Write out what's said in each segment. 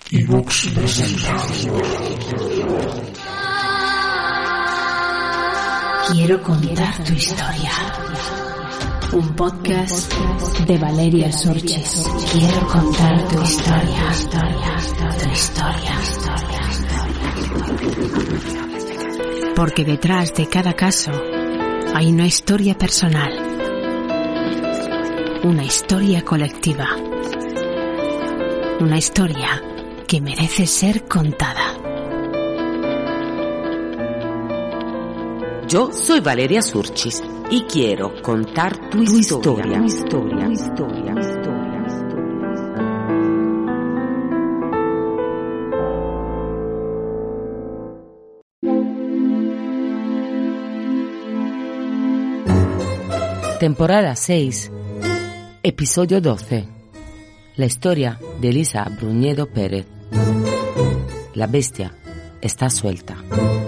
Evox presenta. Quiero contar tu historia. Un podcast de Valeria Surchis. Quiero contar tu historia. Tu historia. Porque detrás de cada caso hay una historia personal. Una historia colectiva. Una historia que merece ser contada. Yo soy Valeria Surchis y quiero contar tu historia. Temporada 6, episodio 12. La historia de Elisa Bruñedo Pérez. La bestia está suelta.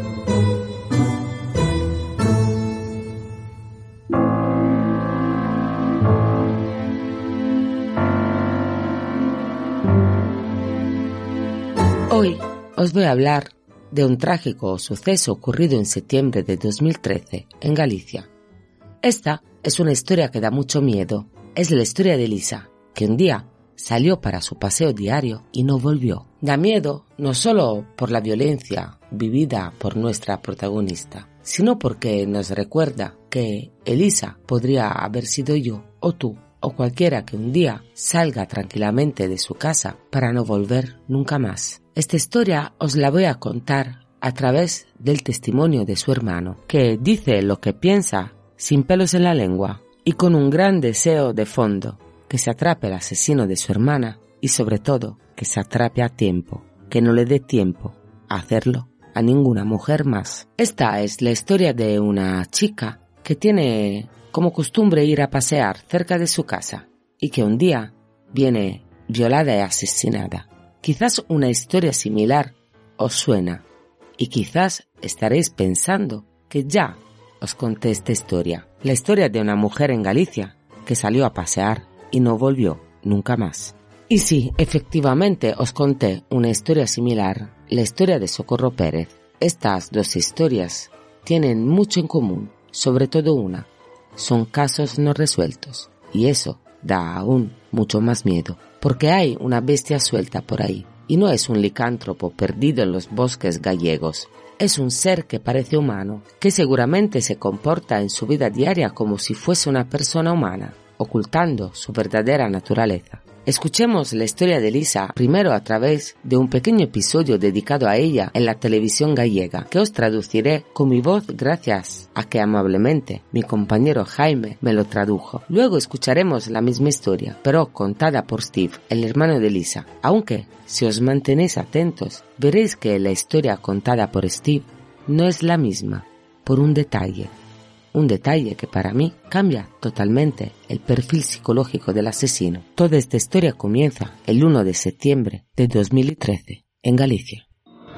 Hoy os voy a hablar de un trágico suceso ocurrido en septiembre de 2013 en Galicia. Esta es una historia que da mucho miedo. Es la historia de Elisa, que un día salió para su paseo diario y no volvió. Da miedo no solo por la violencia vivida por nuestra protagonista, sino porque nos recuerda que Elisa podría haber sido yo o tú o cualquiera que un día salga tranquilamente de su casa para no volver nunca más. Esta historia os la voy a contar a través del testimonio de su hermano, que dice lo que piensa sin pelos en la lengua y con un gran deseo de fondo: que se atrape el asesino de su hermana y sobre todo que se atrape a tiempo, que no le dé tiempo a hacerlo a ninguna mujer más. Esta es la historia de una chica que tiene como costumbre ir a pasear cerca de su casa y que un día viene violada y asesinada. Quizás una historia similar os suena y quizás estaréis pensando que ya os conté esta historia. La historia de una mujer en Galicia que salió a pasear y no volvió nunca más. Y sí, efectivamente os conté una historia similar, la historia de Socorro Pérez. Estas dos historias tienen mucho en común, sobre todo una: son casos no resueltos. Y eso da aún mucho más miedo, porque hay una bestia suelta por ahí. Y no es un licántropo perdido en los bosques gallegos. Es un ser que parece humano, que seguramente se comporta en su vida diaria como si fuese una persona humana, ocultando su verdadera naturaleza. Escuchemos la historia de Elisa primero a través de un pequeño episodio dedicado a ella en la televisión gallega, que os traduciré con mi voz gracias a que amablemente mi compañero Jaime me lo tradujo. Luego escucharemos la misma historia, pero contada por Steve, el hermano de Elisa, aunque si os mantenéis atentos veréis que la historia contada por Steve no es la misma, por un detalle que para mí cambia totalmente el perfil psicológico del asesino. Toda esta historia comienza el 1 de septiembre de 2013 en Galicia.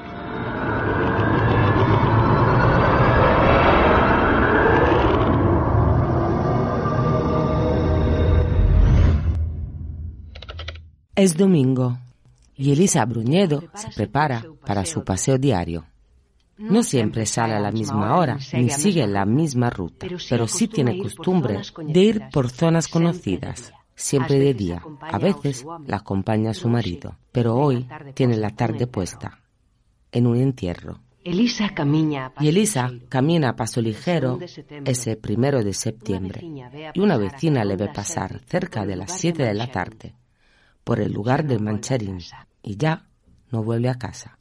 Es domingo y Elisa Bruñedo se prepara para su paseo diario. No siempre sale a la misma hora ni sigue la misma ruta, pero sí tiene costumbre de ir por zonas conocidas, siempre de día. A veces la acompaña su marido, pero hoy tiene la tarde puesta en un entierro. Y Elisa camina a paso ligero ese 1 de septiembre y una vecina le ve pasar cerca de las 7 de la tarde por el lugar del Mancharín y ya no vuelve a casa.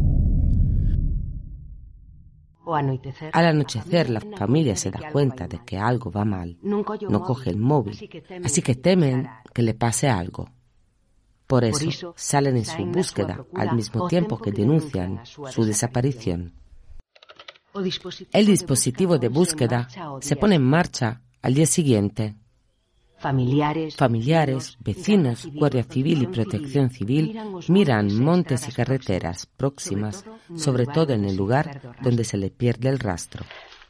Al anochecer la familia se da cuenta de que algo va mal. No coge el móvil, así que temen que le pase algo. Por eso salen en su búsqueda al mismo tiempo que denuncian su desaparición. El dispositivo de búsqueda se pone en marcha al día siguiente. Familiares, vecinos, Guardia Civil y Protección Civil miran montes y carreteras próximas, sobre todo en el lugar donde se le pierde el rastro.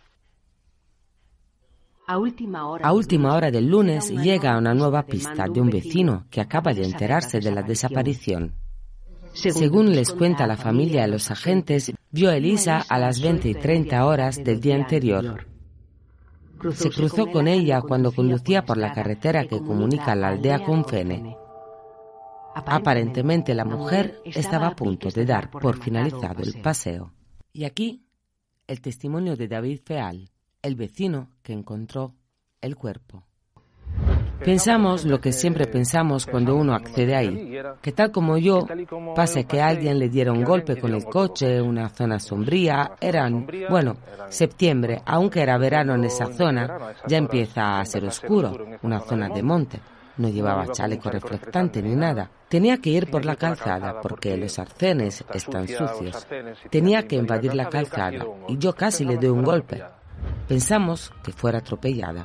A última hora del lunes llega una nueva pista de un vecino que acaba de enterarse de la desaparición. Según les cuenta la familia de los agentes, vio a Elisa a las 20:30 horas del día anterior. Se cruzó con ella cuando conducía por la carretera que comunica la aldea con Fene. Aparentemente la mujer estaba a punto de dar por finalizado el paseo. Y aquí el testimonio de David Feal, el vecino que encontró el cuerpo. Pensamos lo que siempre pensamos cuando uno accede ahí, que tal como yo, pase que alguien le diera un golpe con el coche, una zona sombría, septiembre, aunque era verano en esa zona, ya empieza a ser oscuro, una zona de monte. No llevaba chaleco reflectante ni nada. Tenía que ir por la calzada porque los arcenes están sucios. Tenía que invadir la calzada y yo casi le doy un golpe. Pensamos que fuera atropellada.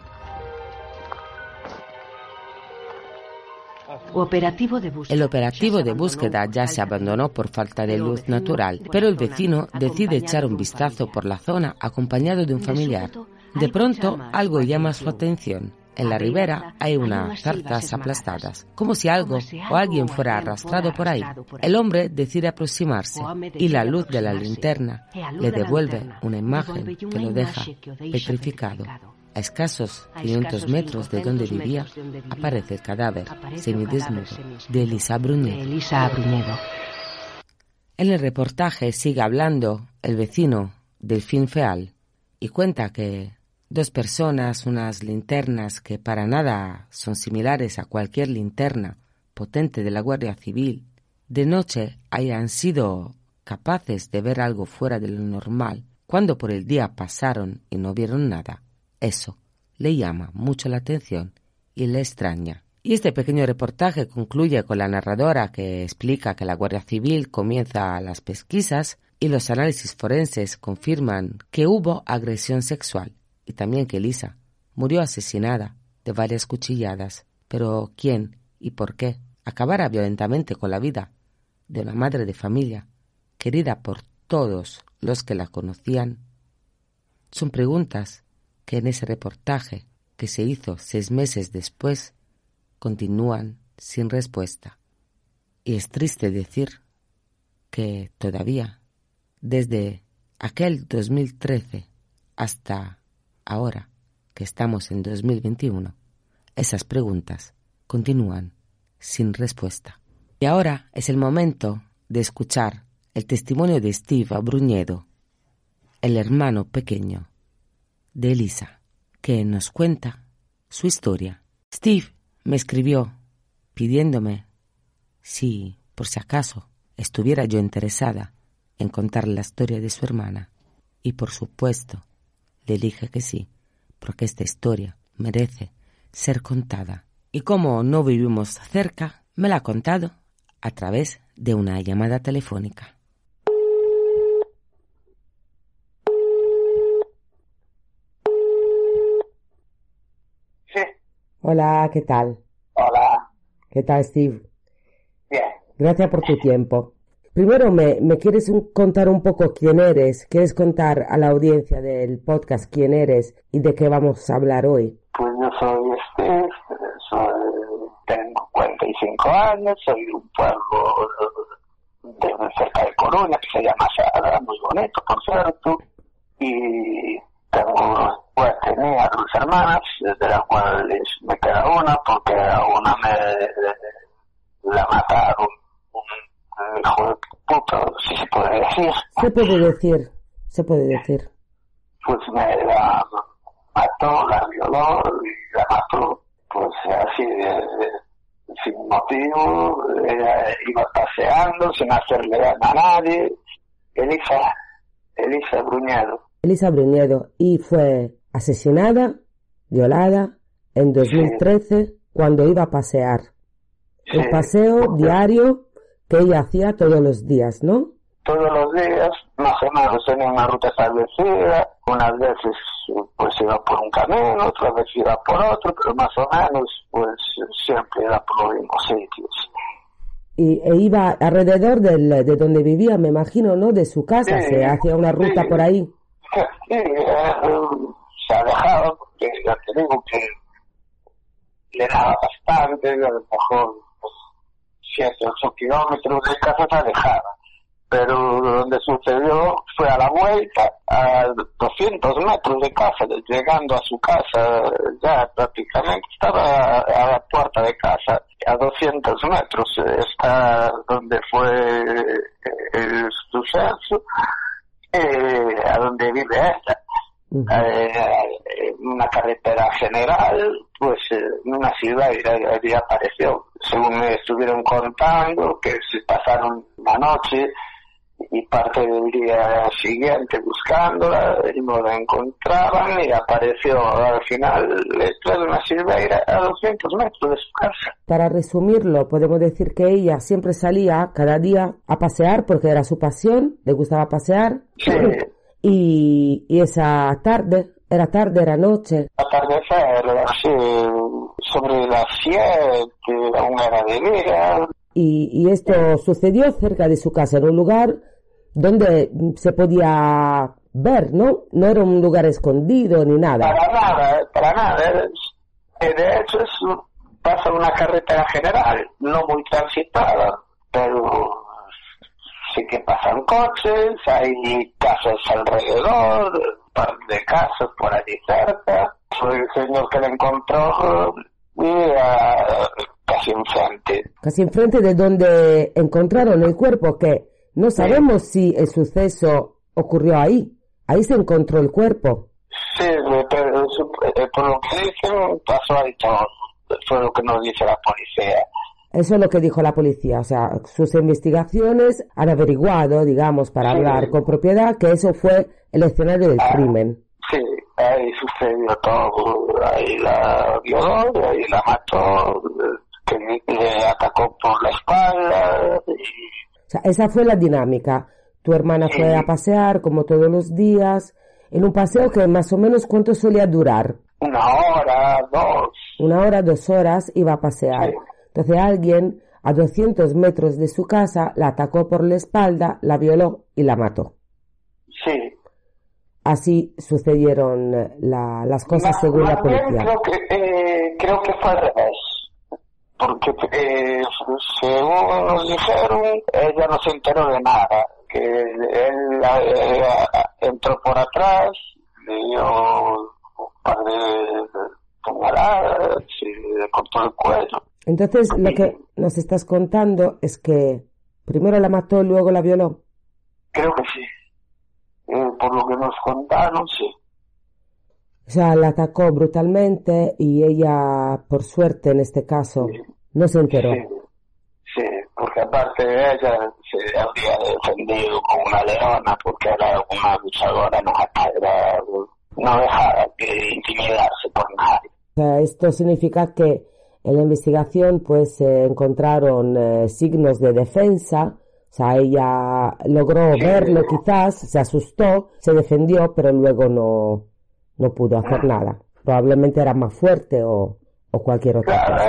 El operativo de búsqueda ya se abandonó por falta de luz natural, pero el vecino decide echar un vistazo por la zona acompañado de un familiar. De pronto, algo llama su atención. En la ribera hay unas zarzas aplastadas, como si algo o alguien fuera arrastrado por ahí. El hombre decide aproximarse y la luz de la linterna le devuelve una imagen que lo deja petrificado. A escasos 500 metros de donde vivía aparece el cadáver semidesnudo de Elisa Bruñedo. En el reportaje sigue hablando el vecino Delfín Feal y cuenta que dos personas, unas linternas que para nada son similares a cualquier linterna potente de la Guardia Civil, de noche hayan sido capaces de ver algo fuera de lo normal, cuando por el día pasaron y no vieron nada. Eso le llama mucho la atención y le extraña. Y este pequeño reportaje concluye con la narradora que explica que la Guardia Civil comienza las pesquisas y los análisis forenses confirman que hubo agresión sexual y también que Elisa murió asesinada de varias cuchilladas. Pero ¿quién y por qué acabara violentamente con la vida de una madre de familia querida por todos los que la conocían? Son preguntas que en ese reportaje, que se hizo 6 meses después, continúan sin respuesta. Y es triste decir que todavía, desde aquel 2013 hasta ahora, que estamos en 2021, esas preguntas continúan sin respuesta. Y ahora es el momento de escuchar el testimonio de Steve Bruñedo, el hermano pequeño de Elisa, que nos cuenta su historia. Steve me escribió pidiéndome si, por si acaso, estuviera yo interesada en contar la historia de su hermana. Y por supuesto, le dije que sí, porque esta historia merece ser contada. Y como no vivimos cerca, me la ha contado a través de una llamada telefónica. Hola, ¿qué tal? Hola. ¿Qué tal, Steve? Bien. Gracias por tu tiempo. Primero, ¿me quieres contar un poco quién eres? ¿Quieres contar a la audiencia del podcast quién eres y de qué vamos a hablar hoy? Pues yo soy Steve, tengo 45 años, soy de un pueblo cerca de Coruña que se llama Sada, muy bonito, por cierto, y tenía 2 hermanas, de las cuales me queda una, porque a una la mataron un hijo de puta, si se puede decir. Se puede decir. Pues la mató, la violó y la mató, pues así, sin motivo. Ella iba paseando sin hacerle daño a nadie. Elisa Bruñedo. Elisa Bruñedo, y fue asesinada, violada, en 2013, sí, cuando iba a pasear. Sí. El paseo diario que ella hacía todos los días, ¿no? Todos los días, más o menos, tenía una ruta establecida. Unas veces pues iba por un camino, otras veces iba por otro, pero más o menos pues siempre era por los mismos sitios. E iba alrededor de donde vivía, me imagino, ¿no? De su casa, sí, se hacía una ruta, sí, por ahí. Sí, se ha dejado, porque ya te digo que le daba bastante, a lo mejor pues, 7 o 8 kilómetros de casas alejadas. Pero donde sucedió fue a la vuelta, a 200 metros de casa, llegando a su casa, ya prácticamente estaba a la puerta de casa, a 200 metros está donde fue el suceso, a donde vive ella. Una carretera general, pues en una ciudad y apareció. Según me estuvieron contando, que se pasaron la noche y parte del día siguiente buscándola y no la encontraban, y apareció al final detrás de una silveira a 200 metros de su casa. Para resumirlo, podemos decir que ella siempre salía cada día a pasear porque era su pasión, le gustaba pasear. Sí. Y esa tarde, era noche. Atardecer, así, sobre las 7, aún era de día. Y esto sucedió cerca de su casa, en un lugar donde se podía ver, ¿no? No era un lugar escondido ni nada. Para nada. De hecho, pasa una carretera general, no muy transitada, pero sí que pasan coches, hay casas alrededor, un par de casas por allí cerca. Fue el señor que la encontró casi enfrente. Casi enfrente de donde encontraron el cuerpo, que no sabemos si el suceso ocurrió ahí. Ahí se encontró el cuerpo. Sí, pero por lo que dicen, pasó ahí todo. Fue lo que nos dice la policía. Eso es lo que dijo la policía. O sea, sus investigaciones han averiguado, digamos, para hablar con propiedad, que eso fue el escenario del crimen. Sí, ahí sucedió todo. Ahí la violó, ahí la mató, que le atacó por la espalda. O sea, esa fue la dinámica. Tu hermana fue a pasear, como todos los días, en un paseo que más o menos, ¿cuánto solía durar? 1 hora, 2. 1 hora, 2 horas iba a pasear. Sí. Entonces alguien a 200 metros de su casa la atacó por la espalda, la violó y la mató. Sí. Así sucedieron las cosas según la policía. Creo que fue al revés. Porque según nos dijeron, ella no se enteró de nada. Que él entró por atrás, le dio un par de puñaladas y le cortó el cuello. Entonces, lo que nos estás contando es que primero la mató y luego la violó. Creo que sí. Por lo que nos contaron, sí. O sea, la atacó brutalmente y ella, por suerte en este caso, no se enteró. Sí, porque aparte de ella se había defendido como una leona porque era una luchadora, no dejaba que intimidarse por nadie. O sea, esto significa que en la investigación pues encontraron signos de defensa. O sea, ella logró verlo quizás, se asustó, se defendió, pero luego no pudo hacer nada. Probablemente era más fuerte o cualquier otra cosa.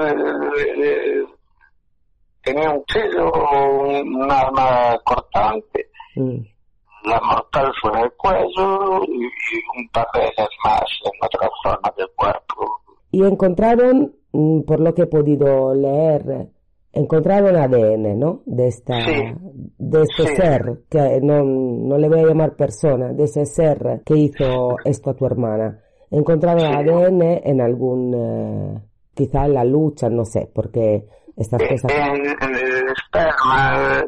Eso tenía un cuchillo, un arma cortante. La mortal fue en el cuello y un par de veces más en otras zonas del cuerpo. Y encontraron, por lo que he podido leer, encontraron ADN, ¿no? De este ser, que no le voy a llamar persona, de ese ser que hizo esto a tu hermana. Encontraron ADN en algún, quizá en la lucha, no sé, porque estas cosas... En el esperma,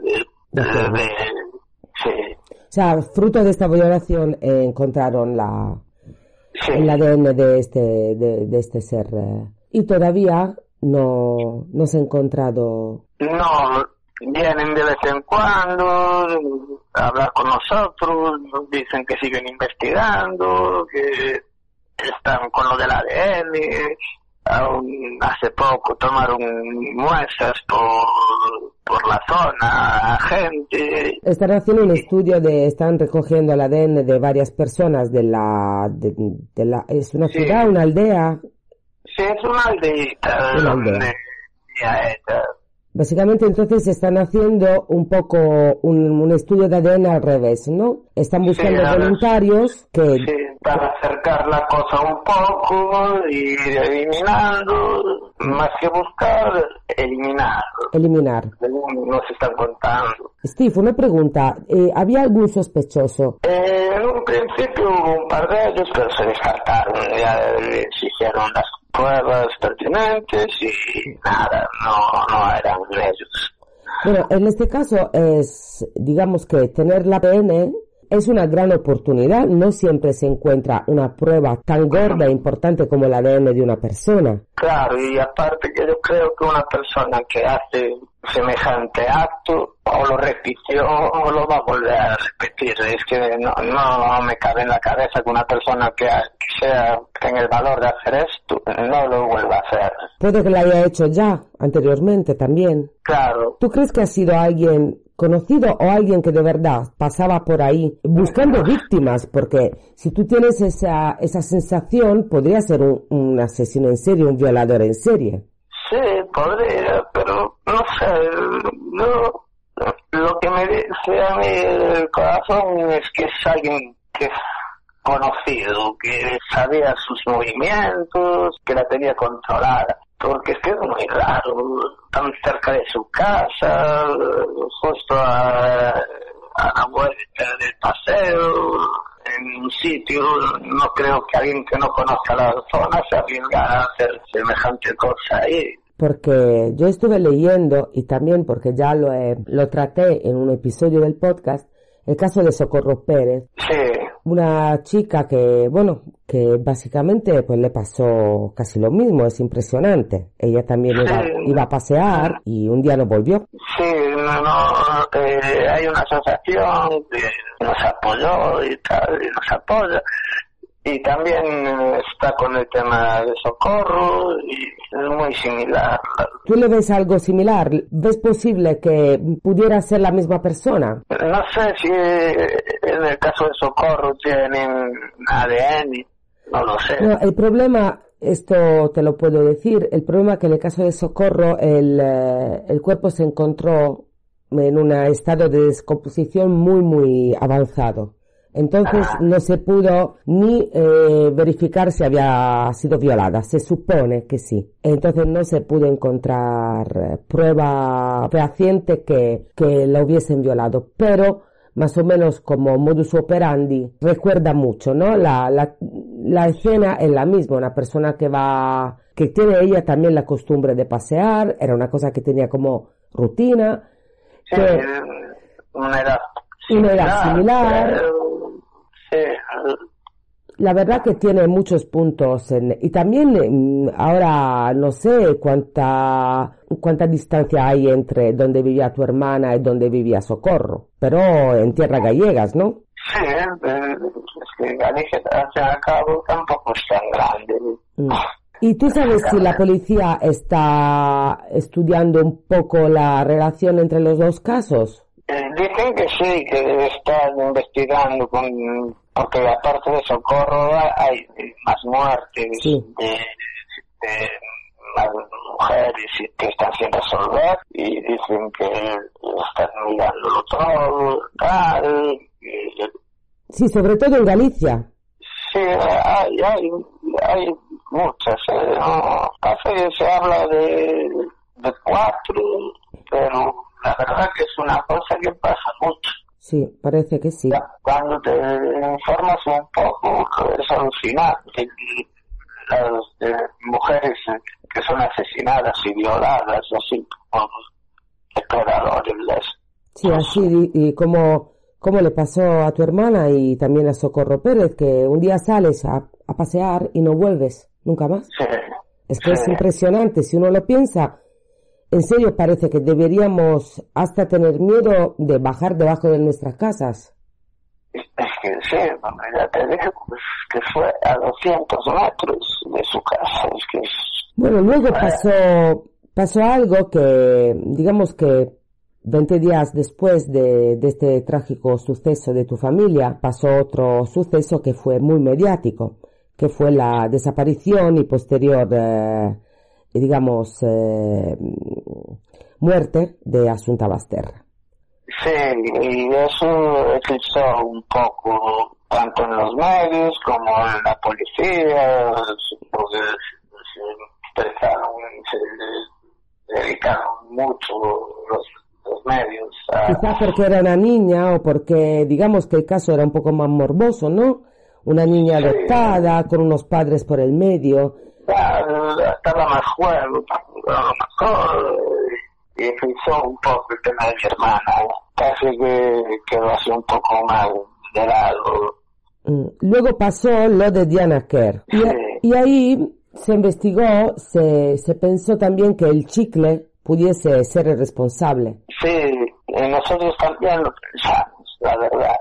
sí. O sea, fruto de esta violación encontraron el ADN de este ser. Y todavía no se ha encontrado. No, vienen de vez en cuando a hablar con nosotros, nos dicen que siguen investigando, que están con lo del ADN. Aún hace poco tomaron muestras por la zona, gente. Están haciendo un estudio están recogiendo el ADN de varias personas de la ¿es una ciudad, una aldea? Sí, es una aldeita. Una aldea. Básicamente entonces están haciendo un poco un estudio de ADN al revés, ¿no? Están buscando voluntarios que para acercar la cosa un poco, ir eliminando, más que buscar, eliminar. No se están contando. Steve, una pregunta, ¿había algún sospechoso? En un principio hubo un par de ellos, pero se descartaron, ya se hicieron las pruebas pertinentes y nada, no eran ellos. Bueno, en este caso es, digamos que tener la ADN es una gran oportunidad. No siempre se encuentra una prueba tan gorda e importante como el ADN de una persona. Claro, y aparte que yo creo que una persona que hace semejante acto o lo repitió o lo va a volver a repetir. Es que no me cabe en la cabeza que una persona que tenga el valor de hacer esto no lo vuelva a hacer. Puede que lo haya hecho ya anteriormente también. Claro. ¿Tú crees que ha sido alguien conocido o alguien que de verdad pasaba por ahí buscando víctimas? Porque si tú tienes esa sensación, podría ser un asesino en serie, un violador en serie. Sí, podría, pero no sé, lo que me dice a mí el corazón es que es alguien que es conocido, que sabía sus movimientos, que la tenía controlada. Porque es que es muy raro, tan cerca de su casa, justo a la vuelta del paseo, en un sitio. No creo que alguien que no conozca la zona se arriesgara a hacer semejante cosa ahí. Porque yo estuve leyendo, y también porque ya lo traté en un episodio del podcast, el caso de Socorro Pérez. Sí. Una chica que básicamente pues le pasó casi lo mismo, es impresionante. Ella también iba a pasear y un día no volvió. Sí, hay una asociación que nos apoyó y tal, y nos apoya. Y también está con el tema de Socorro y es muy similar. ¿Tú le ves algo similar? ¿Ves posible que pudiera ser la misma persona? No sé si en el caso de Socorro tienen ADN, no lo sé. No, el problema, esto te lo puedo decir, el problema es que en el caso de Socorro el cuerpo se encontró en un estado de descomposición muy, muy avanzado. Entonces no se pudo ni verificar si había sido violada. Se supone que sí. Entonces no se pudo encontrar prueba fehaciente que la hubiesen violado. Pero más o menos como modus operandi recuerda mucho, ¿no? La escena es la misma. Una persona que tiene ella también la costumbre de pasear. Era una cosa que tenía como rutina. Sí, una edad similar. La verdad que tiene muchos puntos y también ahora no sé cuánta distancia hay entre donde vivía tu hermana y donde vivía Socorro, pero en tierras gallegas, ¿no? Sí, es que Galicia al fin y al cabo tampoco es tan grande. ¿Y tú sabes si la policía está estudiando un poco la relación entre los dos casos? Dicen que sí, que están investigando porque aparte de Socorro hay más muertes de más mujeres que están sin resolver y dicen que están mirándolo todo, tal. Sí, sobre todo en Galicia. Sí, hay muchas. Se habla de 4, pero la verdad que es una cosa que pasa mucho. Sí, parece que sí. Cuando te informas un poco, es alucinante. Las mujeres que son asesinadas y violadas, así como depredadores. Sí, así, y como le pasó a tu hermana y también a Socorro Pérez, que un día sales a pasear y no vuelves nunca más. Sí. Es que es impresionante, si uno lo piensa. En serio, parece que deberíamos hasta tener miedo de bajar debajo de nuestras casas. Es que sí, ya te digo, pues, que fue a 200 metros de su casa. Es que bueno, luego pasó algo que, digamos que 20 días después de este trágico suceso de tu familia, pasó otro suceso que fue muy mediático, que fue la desaparición y posterior muerte de Asunta Basterra. Sí, y eso eclipsó un poco tanto en los medios como en la policía, porque se dedicaron mucho los medios a... Quizás porque era una niña o porque, digamos, que el caso era un poco más morboso, ¿no? Una niña adoptada, con unos padres por el medio. Estaba más juego, a lo mejor, y frizó un poco el tema de mi hermana. Casi que quedó así un poco más de lado. Luego pasó lo de Diana Kerr. Y ahí se investigó, se pensó también que el chicle pudiese ser el responsable. Sí, nosotros también lo pensamos, la verdad.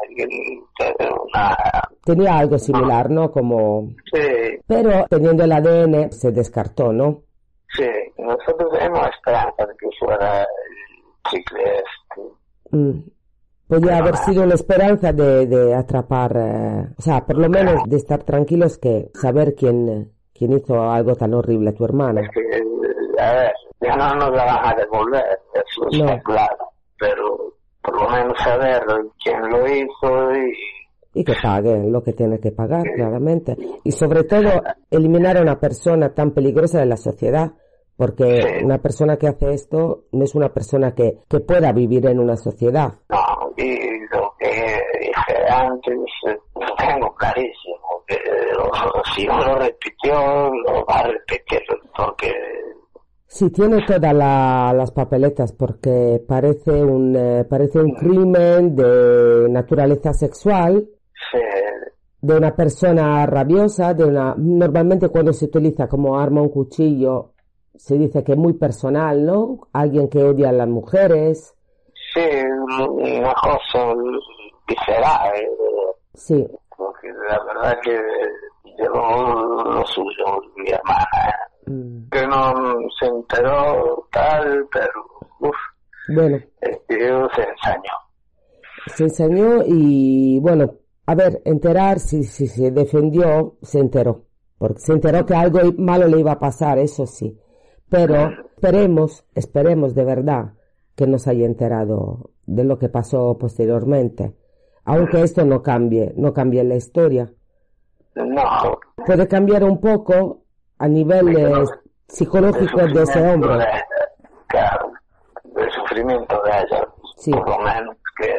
Tenía algo similar, ¿no? Como... Sí. Pero teniendo el ADN se descartó, ¿no? Sí, nosotros tenemos esperanza de que fuera el chicle este. Podría haber sido una esperanza de atrapar, o sea, por lo menos de estar tranquilos que saber quién hizo algo tan horrible a tu hermana. Es que, a ver, ya no nos la van a devolver, eso está claro, pero por lo menos saber quién lo hizo y que pague lo que tiene que pagar, claramente. Y sobre todo, eliminar a una persona tan peligrosa de la sociedad, porque una persona que hace esto no es una persona que pueda vivir en una sociedad. No, y lo que dije antes, lo tengo clarísimo, que si no lo repitió, lo va a repetir, porque... Sí, tiene todas las papeletas, porque parece un crimen de naturaleza sexual, de una persona rabiosa, normalmente cuando se utiliza como arma un cuchillo, se dice que es muy personal, ¿no? Alguien que odia a las mujeres. Sí, una cosa visceral. Sí. Porque la verdad que llevó lo suyo mi hermana. Que no se enteró tal, pero bueno. El tío se ensañó. Se ensañó y bueno, a ver, enterar, si se defendió, se enteró. Porque se enteró que algo malo le iba a pasar, eso sí. Pero esperemos de verdad que no se haya enterado de lo que pasó posteriormente. Aunque esto no cambie la historia. No. Puede cambiar un poco a nivel psicológico de ese hombre. Claro, el sufrimiento de ella. Sí. Por lo menos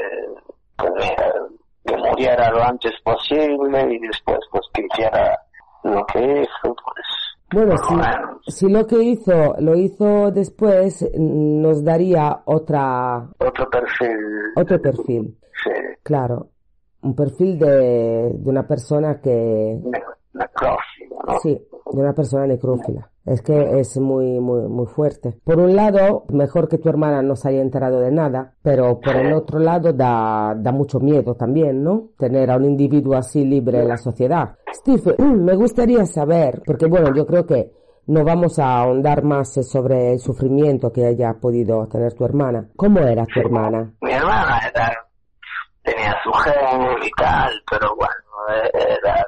que muriera lo antes posible y después pues que hiciera lo que hizo, pues... Bueno, si lo que lo hizo después, nos daría otro perfil. Sí. Claro, un perfil de una persona que... Necrófila, ¿no? Sí, de una persona necrófila. Es que es muy, muy, muy fuerte. Por un lado, mejor que tu hermana no se haya enterado de nada, pero por el otro lado da mucho miedo también, ¿no? Tener a un individuo así libre en la sociedad. Steve, me gustaría saber, porque bueno, yo creo que no vamos a ahondar más sobre el sufrimiento que haya podido tener tu hermana. ¿Cómo era tu hermana? Mi hermana tenía su genio y tal, pero bueno, era...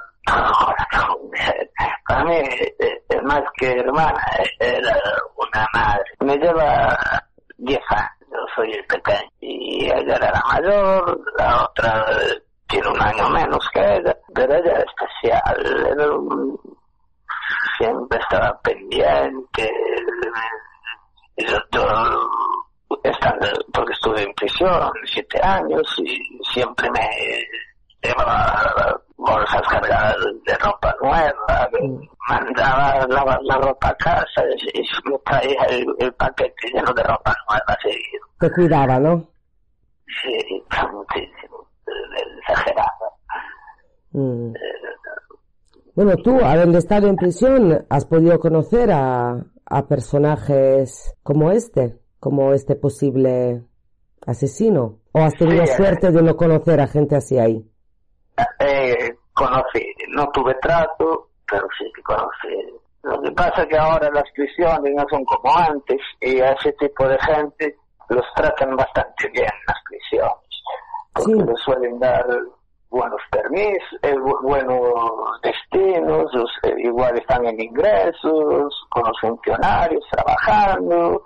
Para mí, más que hermana, era una madre. Me lleva 10 años, yo soy el pequeño. Y ella era la mayor, la otra tiene un año menos que ella, pero ella era especial. Siempre estaba pendiente. Porque estuve en prisión 7 años y siempre me llevaba bolsas cargadas de ropa nueva, mandaba la ropa a casa y me traía el paquete lleno de ropa nueva seguido. Te cuidaba, ¿no? Sí, muchísimo, exagerado. Bueno, tú, habiendo estado en prisión, ¿has podido conocer a personajes como este posible asesino? ¿O has tenido suerte de no conocer a gente así ahí? Conocí, no tuve trato, pero sí que conocí. Lo que pasa es que ahora las prisiones no son como antes y a ese tipo de gente los tratan bastante bien las prisiones, porque les suelen dar buenos permisos, buenos destinos, igual están en ingresos, con los funcionarios trabajando,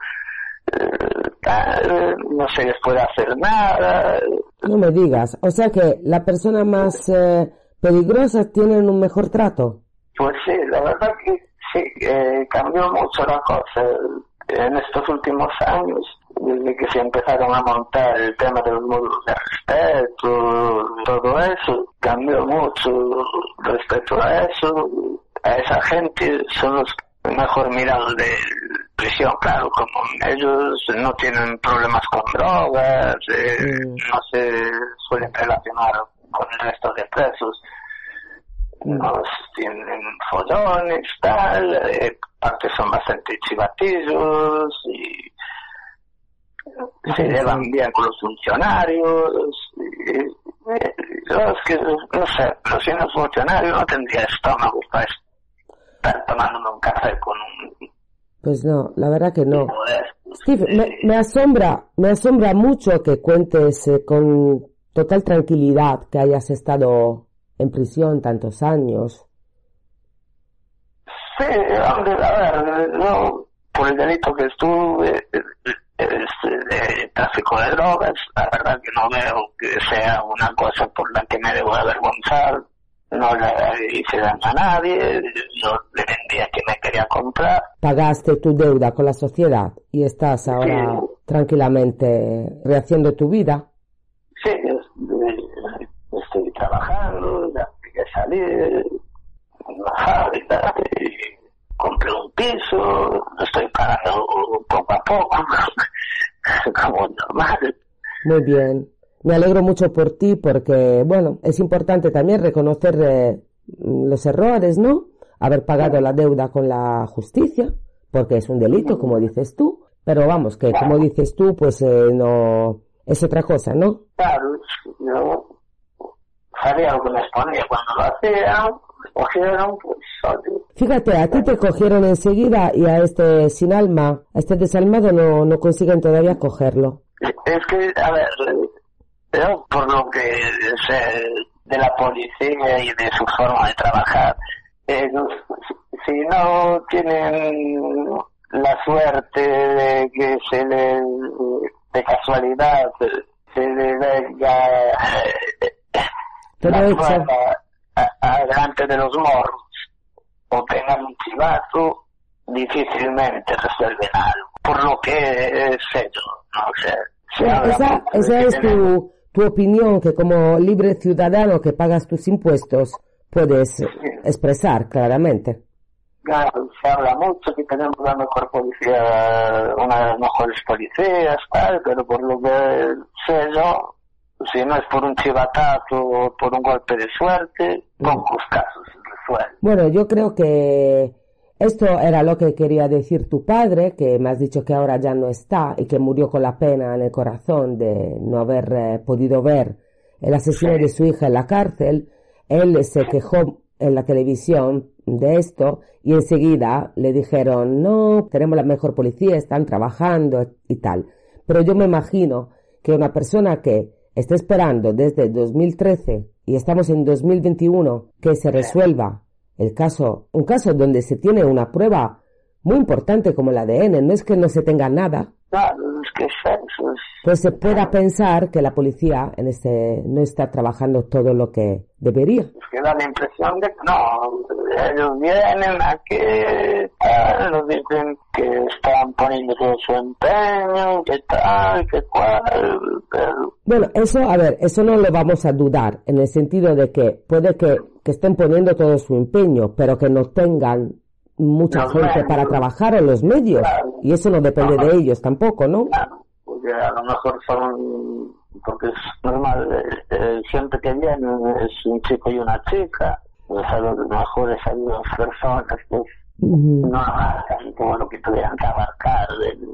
no se les puede hacer nada. No me digas, o sea que la persona más peligrosas tienen un mejor trato? Pues sí, la verdad que sí, cambió mucho la cosa en estos últimos años, desde que se empezaron a montar el tema de los módulos de respeto, todo eso, cambió mucho respecto a eso. A esa gente son los mejor mirados de prisión, claro, como ellos no tienen problemas con drogas, no se suelen relacionar con el resto de presos, no tienen follones, tal, aparte son bastante chivatillos y se llevan bien con los funcionarios. Yo es que, no sé, pero si no es funcionario no tendría estómago para estar tomándome un café con un... Pues no, la verdad que no. Steve, me asombra mucho que cuentes con total tranquilidad que hayas estado en prisión tantos años. Sí, hombre, a ver, no, por el delito que estuve, de tráfico de drogas, la verdad que no veo que sea una cosa por la que me debo avergonzar. No le hice daño a nadie, yo le vendía que me quería comprar. Pagaste tu deuda con la sociedad y estás ahora tranquilamente rehaciendo tu vida. Sí, estoy trabajando, ya que salir, una fábrica, y compré un piso, estoy pagando poco a poco, como normal. Muy bien. Me alegro mucho por ti porque, bueno, es importante también reconocer los errores, ¿no? Haber pagado la deuda con la justicia, porque es un delito, como dices tú, pero vamos, que como dices tú, pues no es otra cosa, ¿no? Claro, yo sabía lo que me exponía cuando lo hacía, me cogieron, pues... Fíjate, a ti te cogieron enseguida y a este sin alma, a este desalmado no consiguen todavía cogerlo. Es que, a ver... Yo, por lo que sé de la policía y de su forma de trabajar, ellos, si no tienen la suerte de que de casualidad, se le venga la prueba delante de los morros, o tengan un chivazo, difícilmente resuelven algo. Por lo que sé yo, no sé. Esa es tu opinión, que como libre ciudadano que pagas tus impuestos puedes expresar claramente. Claro, se habla mucho que tenemos la mejor policía, una de las mejores policías, tal, pero por lo que sé yo, si no es por un chivatazo o por un golpe de suerte, pocos casos se resuelven. Bueno, yo creo que esto era lo que quería decir tu padre, que me has dicho que ahora ya no está y que murió con la pena en el corazón de no haber podido ver el asesino de su hija en la cárcel. Él se quejó en la televisión de esto y enseguida le dijeron, no, tenemos la mejor policía, están trabajando y tal. Pero yo me imagino que una persona que esté esperando desde 2013 y estamos en 2021 que se resuelva un caso donde se tiene una prueba muy importante como el ADN, no es que no se tenga nada, Claro, es que eso es... pues se pueda pensar que la policía no está trabajando todo lo que debería. Es que da la impresión de que no, ellos vienen aquí, nos dicen que están poniendo todo su empeño, que tal, que cual, pero... Bueno, eso no lo vamos a dudar, en el sentido de que puede que estén poniendo todo su empeño, pero que no tengan mucha gente para trabajar en los medios, claro. Y eso no depende de ellos tampoco, ¿no? Claro, porque a lo mejor porque es normal, siempre que vienen es un chico y una chica, pues a lo mejor esas dos personas pues no hacen todo lo que tuvieran que abarcar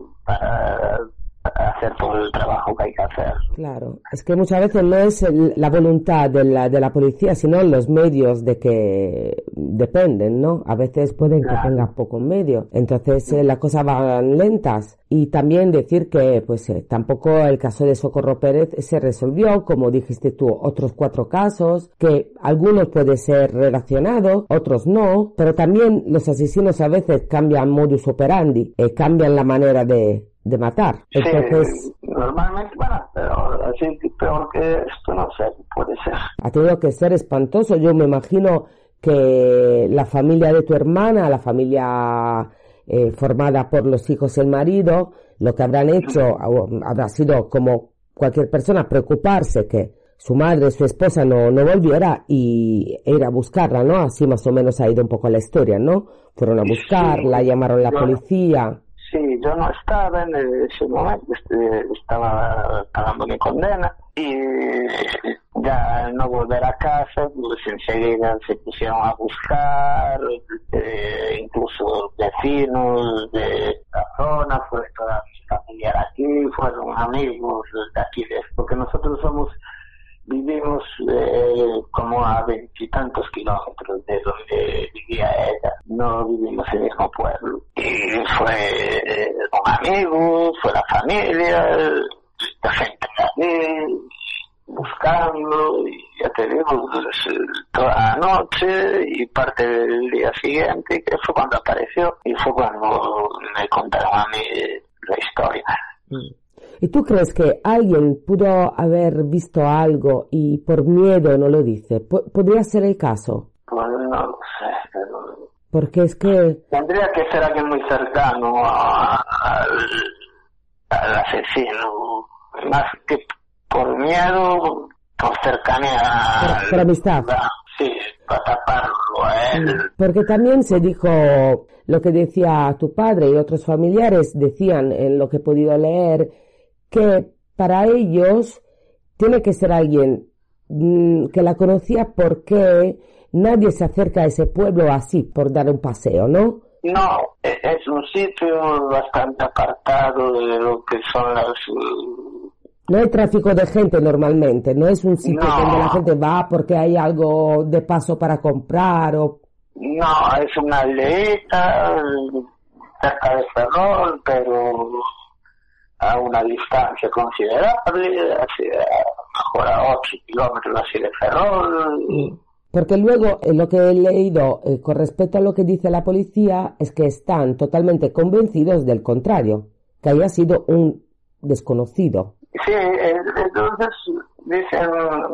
para hacer todo el trabajo que hay que hacer. Claro, es que muchas veces no es la voluntad de la policía, sino los medios de que dependen, ¿no? A veces pueden que tengan pocos medios, entonces las cosas van lentas. Y también decir que pues tampoco el caso de Socorro Pérez se resolvió, como dijiste tú, otros 4 casos, que algunos pueden ser relacionados, otros no, pero también los asesinos a veces cambian modus operandi, cambian la manera de de matar. Sí, Entonces, normalmente, bueno, pero así que peor que esto no sé, puede ser. ha tenido que ser espantoso. Yo me imagino que la familia de tu hermana, la familia formada por los hijos y el marido, lo que habrán hecho habrá sido, como cualquier persona, preocuparse que su madre, su esposa no volviera y ir a buscarla, ¿no? Así más o menos ha ido un poco la historia, ¿no? Fueron a buscarla, Sí, llamaron a la policía. Sí, yo no estaba en ese momento, estaba pagando mi condena y ya al no volver a casa, pues enseguida se pusieron a buscar, incluso vecinos de la zona, fue toda mi familia aquí, fueron amigos de aquí, porque nosotros vivimos como a 20 y tantos kilómetros de donde vivía ella, no vivimos en el mismo pueblo. Y fue un amigo, fue la familia, la gente allí, buscando, y ya te digo, toda la noche y parte del día siguiente, que fue cuando apareció, y fue cuando me contaron a mí la historia. ¿Y tú crees que alguien pudo haber visto algo y por miedo no lo dice? ¿Podría ser el caso? Pues no lo sé, pero... Porque es que... Tendría que ser alguien muy cercano al asesino, más que por miedo, por cercanía. Por amistad. Sí, para taparlo a él. Porque también se dijo, lo que decía tu padre y otros familiares decían, en lo que he podido leer, que para ellos tiene que ser alguien que la conocía, porque nadie se acerca a ese pueblo así por dar un paseo, ¿no? No, es un sitio bastante apartado de lo que son las... No hay tráfico de gente normalmente, no es un sitio donde la gente va porque hay algo de paso para comprar o... No, es una aldeita cerca de Ferrol, pero a una distancia considerable, así mejor a 8 kilómetros así de Ferrol. Porque luego lo que he leído con respecto a lo que dice la policía es que están totalmente convencidos del contrario, que haya sido un desconocido. Sí, entonces dicen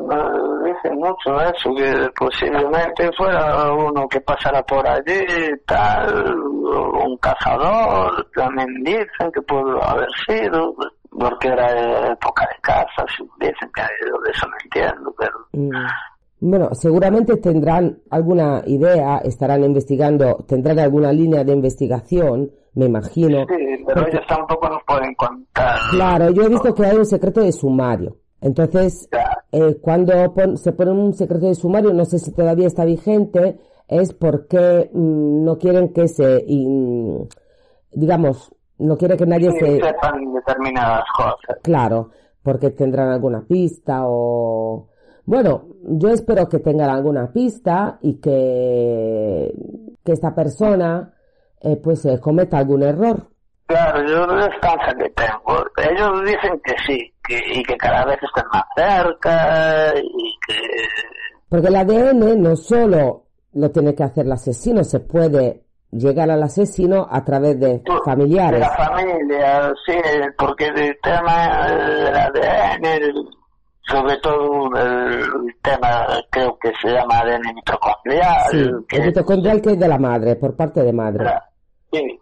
mucho eso, que posiblemente fuera uno que pasara por allí, tal, un cazador, también dicen que pudo haber sido, porque era época de cazas, dicen que de eso no entiendo, pero... Bueno, seguramente tendrán alguna idea, estarán investigando, tendrán alguna línea de investigación, me imagino. Sí, pero ellos tampoco nos pueden contar. Claro, yo he visto que hay un secreto de sumario. Entonces, cuando se pone un secreto de sumario, no sé si todavía está vigente, es porque no quieren que digamos, no quieren que nadie sepan determinadas cosas. Claro, porque tendrán alguna pista o... Bueno, yo espero que tengan alguna pista y que esta persona cometa algún error. Claro, yo la esperanza que tengo. Ellos dicen que sí, y que cada vez están más cerca y que... Porque el ADN no solo lo tiene que hacer el asesino, se puede llegar al asesino a través de familiares. De la familia, sí, porque el tema del ADN... Sobre todo el tema, creo que se llama ADN mitocondrial. Sí, el mitocondrial que es de la madre, por parte de madre. Sí,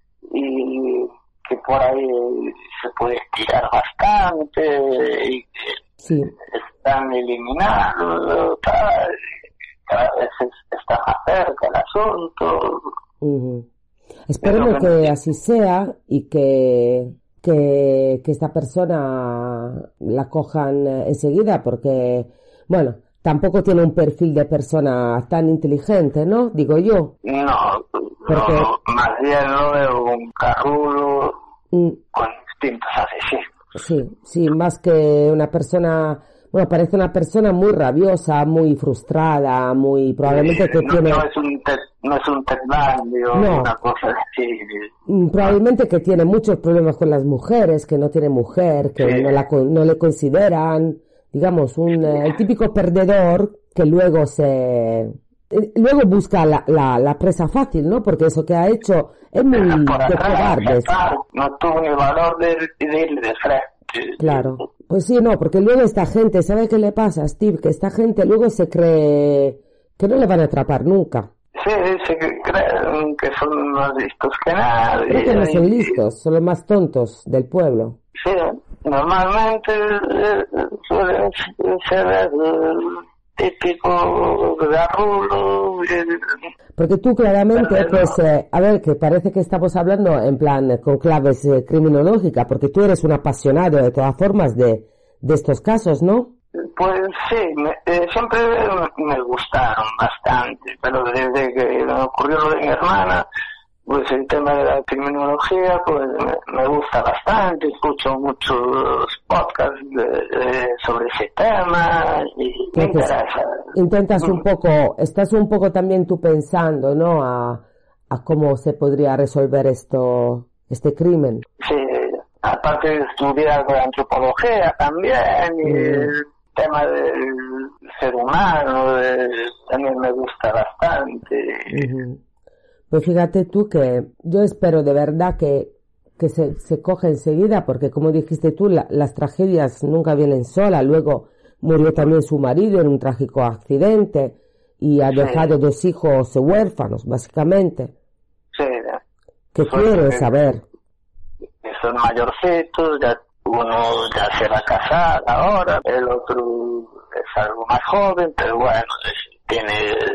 y que por ahí se puede estirar bastante y que sí. Están eliminando, cada vez está más cerca el asunto. Esperemos que así sea y que esta persona la cojan enseguida, porque, bueno, tampoco tiene un perfil de persona tan inteligente, ¿no? Digo yo. No, porque... más bien lo veo un carrulo con instintos asesinos. Sí, más que una persona... Bueno, parece una persona muy rabiosa, muy frustrada, muy probablemente que tiene... No es un tecnandio, una cosa así. Probablemente que tiene muchos problemas con las mujeres, que no tiene mujer, que no le consideran, digamos, el típico perdedor que luego busca la presa fácil, ¿no? Porque eso que ha hecho es muy por de cobardes. No tuvo ni valor de irle de frente. Claro, pues sí, no, porque luego esta gente, ¿sabe qué le pasa, Steve? Que esta gente luego se cree que no le van a atrapar nunca. Sí, se creen que son más listos que nadie. Creo que no son listos, son los más tontos del pueblo. Sí, normalmente suelen ser típico garrulo. Porque tú claramente, pues, a ver, que parece que estamos hablando en plan con claves criminológicas, porque tú eres un apasionado de todas formas de estos casos, ¿no? Pues sí, siempre me gustaron bastante, pero desde que me ocurrió lo de mi hermana, pues el tema de la criminología, pues me gusta bastante, escucho muchos podcasts sobre ese tema y me interesa. Intentas un poco, estás un poco también tú pensando, ¿no? A cómo se podría resolver este crimen. Sí, aparte de estudiar la antropología también y el tema del ser humano también me gusta bastante. Pues fíjate tú que yo espero de verdad que se coja enseguida, porque como dijiste tú, las tragedias nunca vienen solas. Luego murió también su marido en un trágico accidente y ha dejado 2 hijos huérfanos, básicamente. Sí. ¿Qué quieres saber? Son mayorcitos, ya uno ya se va a casar ahora, el otro es algo más joven, pero bueno, tiene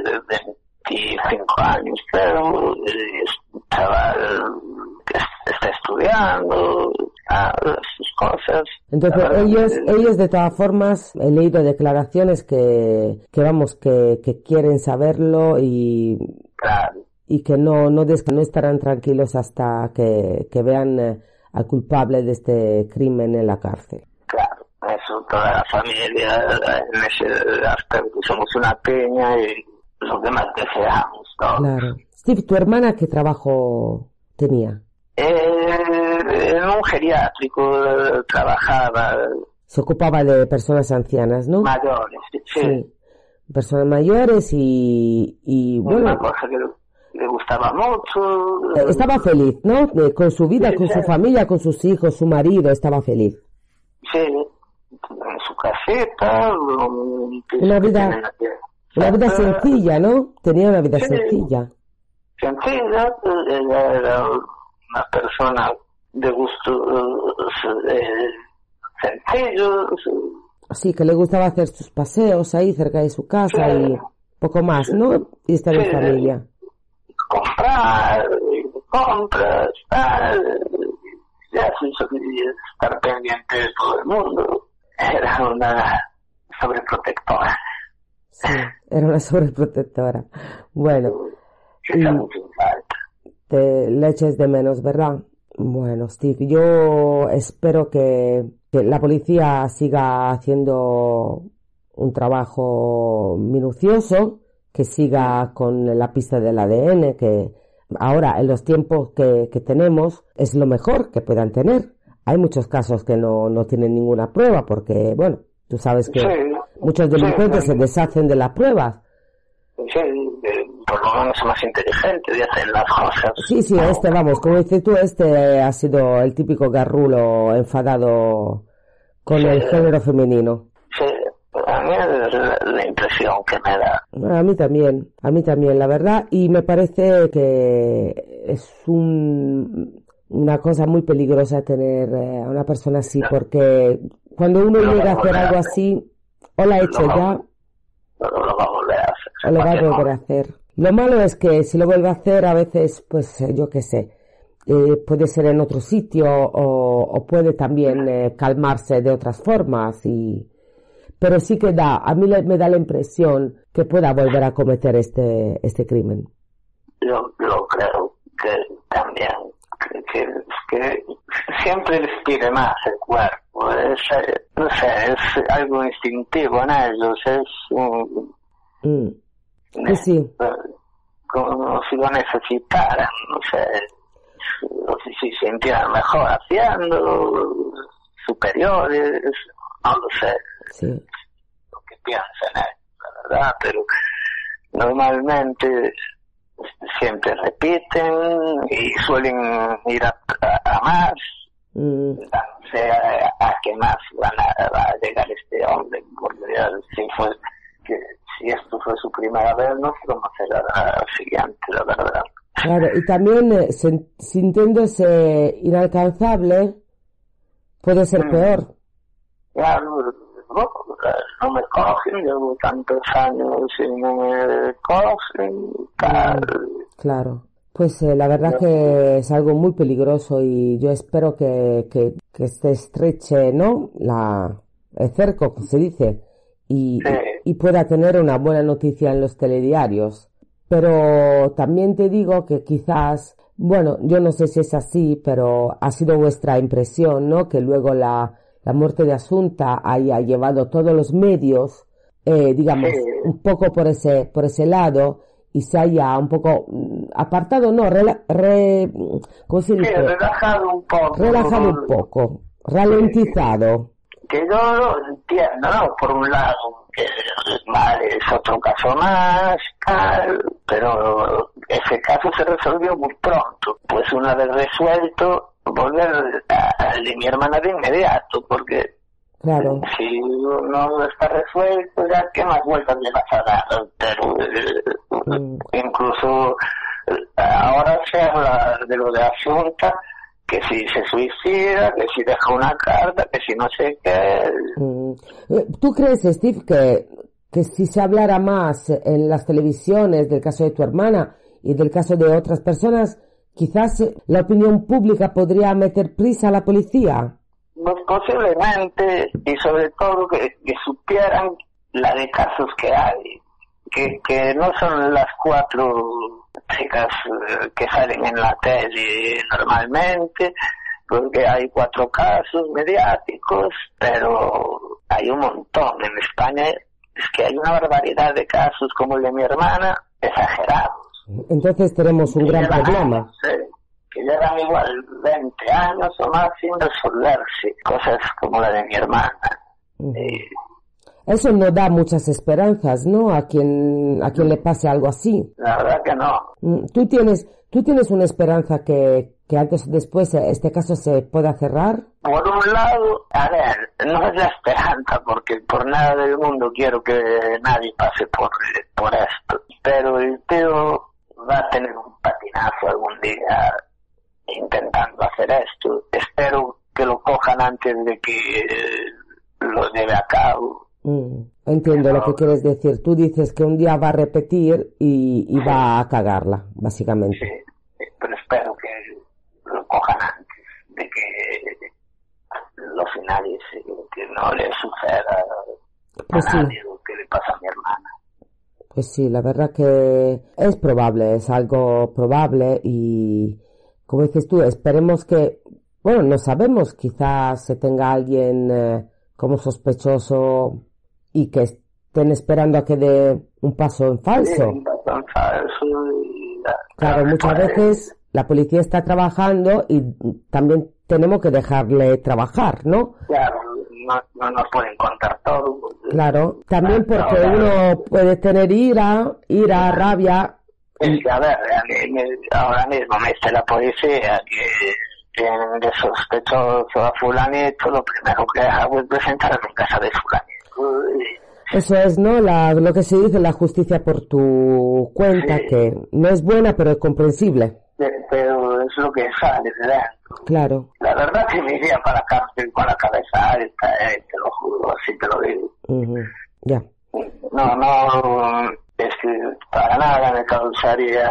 25 años, pero es un chaval que está estudiando, sus cosas. Entonces ellos de todas formas, he leído declaraciones que quieren saberlo y claro, y que no estarán tranquilos hasta que vean al culpable de este crimen en la cárcel. Claro, eso toda la familia, en ese aspecto somos una peña y lo que más deseamos, ¿no? Claro. Steve, ¿tu hermana qué trabajo tenía? En un geriátrico trabajaba. Se ocupaba de personas ancianas, ¿no? Mayores, sí. Personas mayores y bueno. Una cosa que le gustaba mucho. Estaba feliz, ¿no? Con su vida, con su familia, con sus hijos, su marido, estaba feliz. Sí, en su caseta. Una vida sencilla, ¿no? Tenía una vida sencilla. Sencilla, ella era una persona de gustos sencillos. Sí, que le gustaba hacer sus paseos ahí cerca de su casa y poco más, ¿no? Y estar en familia. Comprar, compras, estar pendiente de todo el mundo. Era una sobreprotectora. Sí, era una sobreprotectora. Bueno, te le eches de menos, ¿verdad? Bueno, Steve, yo espero que la policía siga haciendo un trabajo minucioso, que siga con la pista del ADN, que ahora en los tiempos que tenemos es lo mejor que puedan tener. Hay muchos casos que no tienen ninguna prueba porque, bueno, tú sabes que muchos delincuentes se deshacen de las pruebas. Sí, por lo menos más inteligente de hacer las cosas. Sí, vamos, como dices tú, ha sido el típico garrulo enfadado con el género femenino. Sí, a mí es la impresión que me da. A mí también, la verdad, y me parece que es una cosa muy peligrosa tener a una persona así, porque cuando uno llega a hacer algo así, o lo ha hecho ya, o lo va a volver a hacer. O lo va a volver a hacer. Lo malo es que si lo vuelve a hacer, a veces, pues yo qué sé, puede ser en otro sitio o puede también calmarse de otras formas pero sí que a mí me da la impresión que pueda volver a cometer este crimen. Yo creo que también, que siempre les pide más el cuerpo, no sé, es algo instintivo en ellos, Pues sí. Como si lo necesitaran, no sé, o si se sintieran mejor haciendo, superiores, no lo sé, lo que piensan, la verdad, pero normalmente siempre repiten y suelen ir a más. Sea a qué más va a llegar este hombre, porque si esto fue su primera vez, no sé cómo será la siguiente, la verdad. Claro, y también sintiéndose inalcanzable, puede ser peor. Claro, no me cogen, llevo tantos años y no me cogen. Claro. Pues la verdad que es algo muy peligroso y yo espero que se estreche, ¿no? El cerco, como se dice, y pueda tener una buena noticia en los telediarios. Pero también te digo que quizás, bueno, yo no sé si es así, pero ha sido vuestra impresión, ¿no? Que luego la muerte de Asunta haya llevado todos los medios, digamos, un poco por ese lado, y se haya un poco apartado, no, ¿cómo se dice? Relajado un poco, ralentizado. Que yo lo entiendo, ¿no? Por un lado, que vale, es otro caso más, pero ese caso se resolvió muy pronto. Pues una vez resuelto, volver al de mi hermana de inmediato, porque claro, si no está resuelto, ya qué más vueltas le vas a dar. Pero incluso ahora se habla de lo de Asunta, que si se suicida, que si deja una carta, que si no sé qué. ¿Tú crees, Steve, que si se hablara más en las televisiones del caso de tu hermana y del caso de otras personas, quizás la opinión pública podría meter prisa a la policía? Pues posiblemente, y sobre todo que supieran la de casos que hay, que no son las 4 chicas que salen en la tele normalmente, porque hay 4 casos mediáticos, pero hay un montón. En España es que hay una barbaridad de casos como el de mi hermana, exagerados. Entonces tenemos un gran problema. Que llevan igual 20 años o más sin resolverse, cosas como la de mi hermana. Eso no da muchas esperanzas, ¿no? A quien le pase algo así. La verdad que no. ¿Tú tienes una esperanza que antes o después este caso se pueda cerrar? Por un lado, a ver, no es la esperanza, porque por nada del mundo quiero que nadie pase por esto. Pero el tío va a tener un patinazo algún día intentando hacer esto. Espero que lo cojan antes de que lo lleve a cabo. Entiendo lo que quieres decir. Tú dices que un día va a repetir y va a cagarla, básicamente. Sí, pero espero que lo cojan antes de que lo finalice, que no le suceda a nadie lo que le pasa a mi hermana. Pues sí, la verdad que es probable, es algo probable y, como dices tú, esperemos que, bueno, no sabemos, quizás se tenga alguien como sospechoso y que estén esperando a que dé un paso en falso. Sí, un paso en falso. Claro, muchas veces la policía está trabajando y también tenemos que dejarle trabajar, ¿no? Claro, no nos pueden contar todo. Claro, también porque uno puede tener ira, rabia. Es que, a ver, ahora mismo me dice la policía que tienen de sospechoso a fulanito, lo primero que hago es presentarlo en casa de fulanito. Eso es, ¿no? Lo que se dice, la justicia por tu cuenta, sí, que no es buena, pero es comprensible. Pero es lo que sale de dentro. Claro. La verdad que me iría para la cárcel con la cabeza alta, te lo juro, así te lo digo. Ya. No, es que para nada me causaría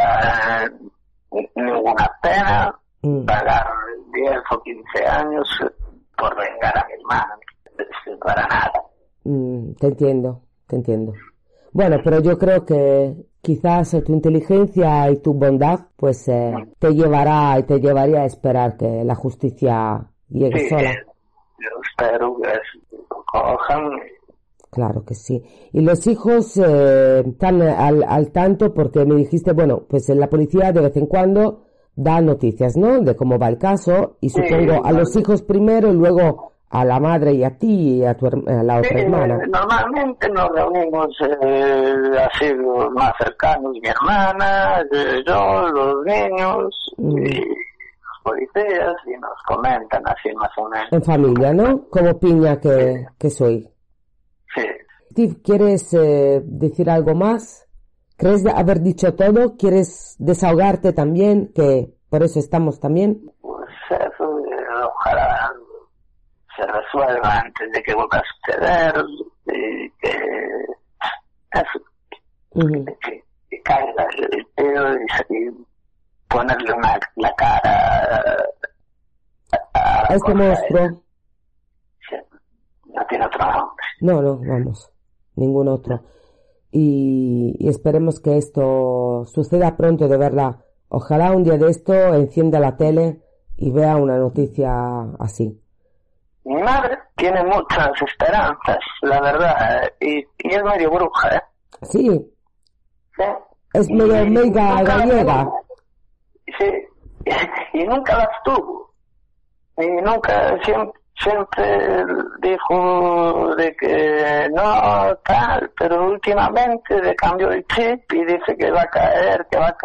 ninguna pena pagar 10 o 15 años por vengar a mi hermana. Para nada. Te entiendo. Bueno, pero yo creo que quizás tu inteligencia y tu bondad pues te llevaría a esperar que la justicia llegue sola. Yo espero que lo cojan. Claro que sí. Y los hijos están al tanto porque me dijiste, bueno, pues la policía de vez en cuando da noticias, ¿no? De cómo va el caso y supongo a los hijos primero y luego a la madre y a ti y a la otra hermana. Normalmente nos reunimos así los más cercanos, mi hermana, yo, los niños y los policías, y nos comentan así más o menos. En familia, ¿no? Como piña que soy. Sí. Steve, ¿quieres decir algo más? ¿Crees haber dicho todo? ¿Quieres desahogarte también? Que por eso estamos también. Pues eso, ojalá se resuelva antes de que vuelva a suceder, y que eso, que caiga el pelo y ponerle la cara a este monstruo. Sí, no tiene otro nombre. No, vamos, ningún otro. Y esperemos que esto suceda pronto, de verdad. Ojalá un día de esto encienda la tele y vea una noticia así. Mi madre tiene muchas esperanzas, la verdad, y es medio bruja, ¿eh? Sí. Sí. Es medio mega gallega. Sí, y nunca las tuvo. Y nunca, siempre dijo de que no, tal, pero últimamente le cambió el chip y dice que va a caer.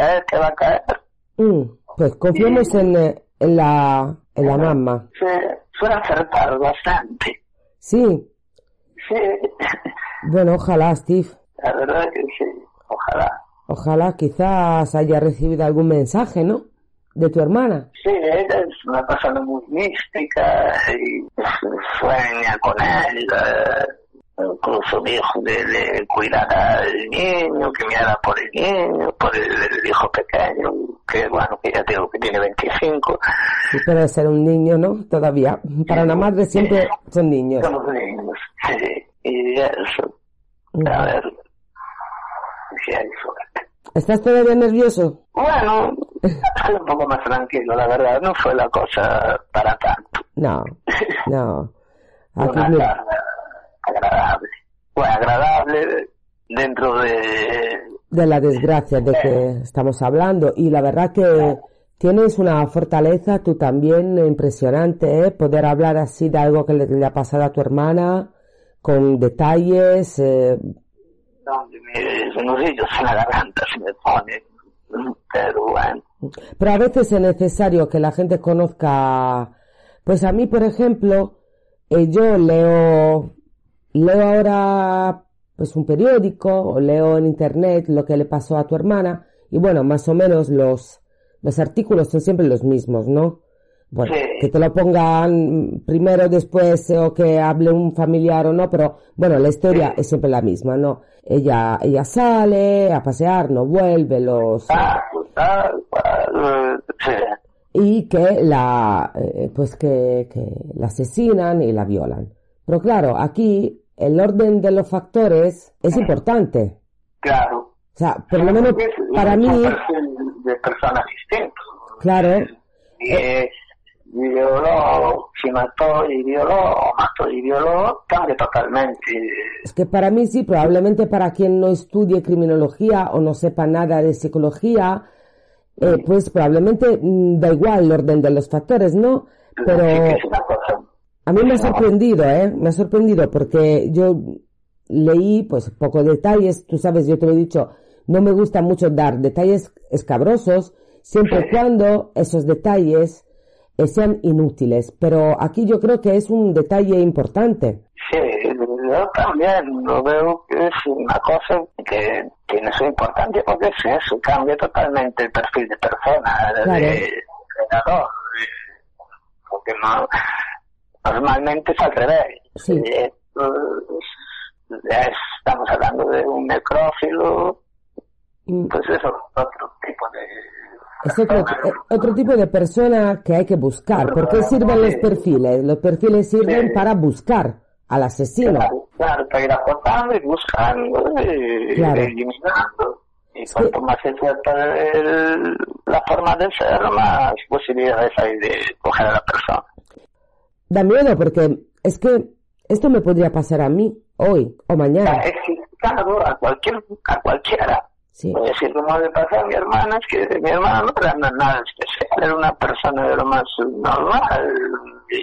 Pues confiemos en la mamá. Sí, suele acertar bastante. Sí. Sí. Bueno, ojalá, Steve. La verdad que sí, ojalá. Ojalá quizás haya recibido algún mensaje, ¿no? De tu hermana. Sí, ella es una persona muy mística y sueña con él. Incluso dijo que le cuidara al niño, que mirara por el niño, por el hijo pequeño, que bueno, que ya digo que tiene 25. Sí, pero ser un niño, ¿no? Todavía. Para una madre siempre son niños. Somos niños, sí. Y eso. A ver, si hay suerte. ¿Estás todavía nervioso? Bueno, estoy un poco más tranquilo, la verdad. No fue la cosa para tanto. No. Aquí Una tarde agradable. Bueno, agradable dentro de la desgracia de que estamos hablando. Y la verdad que tienes una fortaleza, tú también, impresionante, ¿eh? Poder hablar así de algo que le ha pasado a tu hermana, con detalles. Mis nudillos en la garganta se me ponen, pero bueno. Pero a veces es necesario que la gente conozca. Pues a mí, por ejemplo, yo leo ahora pues un periódico o leo en internet lo que le pasó a tu hermana y bueno, más o menos los artículos son siempre los mismos, ¿no? Bueno, sí. Que te lo pongan primero, después, o que hable un familiar o no, pero bueno, la historia es siempre la misma, ¿no? Ella sale a pasear, no vuelve, y que que la asesinan y la violan. Pero claro, aquí el orden de los factores es importante. Claro. O sea, por lo menos para mí... de personas distintas. Claro. Violó, si mató y violó, cambia totalmente. Es que para mí sí, probablemente para quien no estudie criminología o no sepa nada de psicología, pues probablemente da igual el orden de los factores, ¿no? Pero a mí me ha sorprendido porque yo leí pues pocos detalles, tú sabes, yo te lo he dicho, no me gusta mucho dar detalles escabrosos, siempre y cuando esos detalles sean inútiles, pero aquí yo creo que es un detalle importante. Sí, yo también lo veo que es una cosa que tiene su importancia porque es eso, cambia totalmente el perfil de persona, claro. de entrenador, porque no, normalmente es al revés. Sí. Estamos hablando de un necrófilo, pues eso, otro tipo de... Es otro tipo de persona que hay que buscar. ¿Por qué sirven los perfiles? Los perfiles sirven para buscar al asesino. Claro, para ir aportando y buscando y eliminando. Y cuanto más se trata la forma de ser, más posibilidades hay de coger a la persona. Da miedo porque es que esto me podría pasar a mí hoy o mañana. Es que, claro, a cualquiera. Sí. Es decir, como le pasó a mi hermana, es que mi hermana no era nada especial, era una persona de lo más normal, y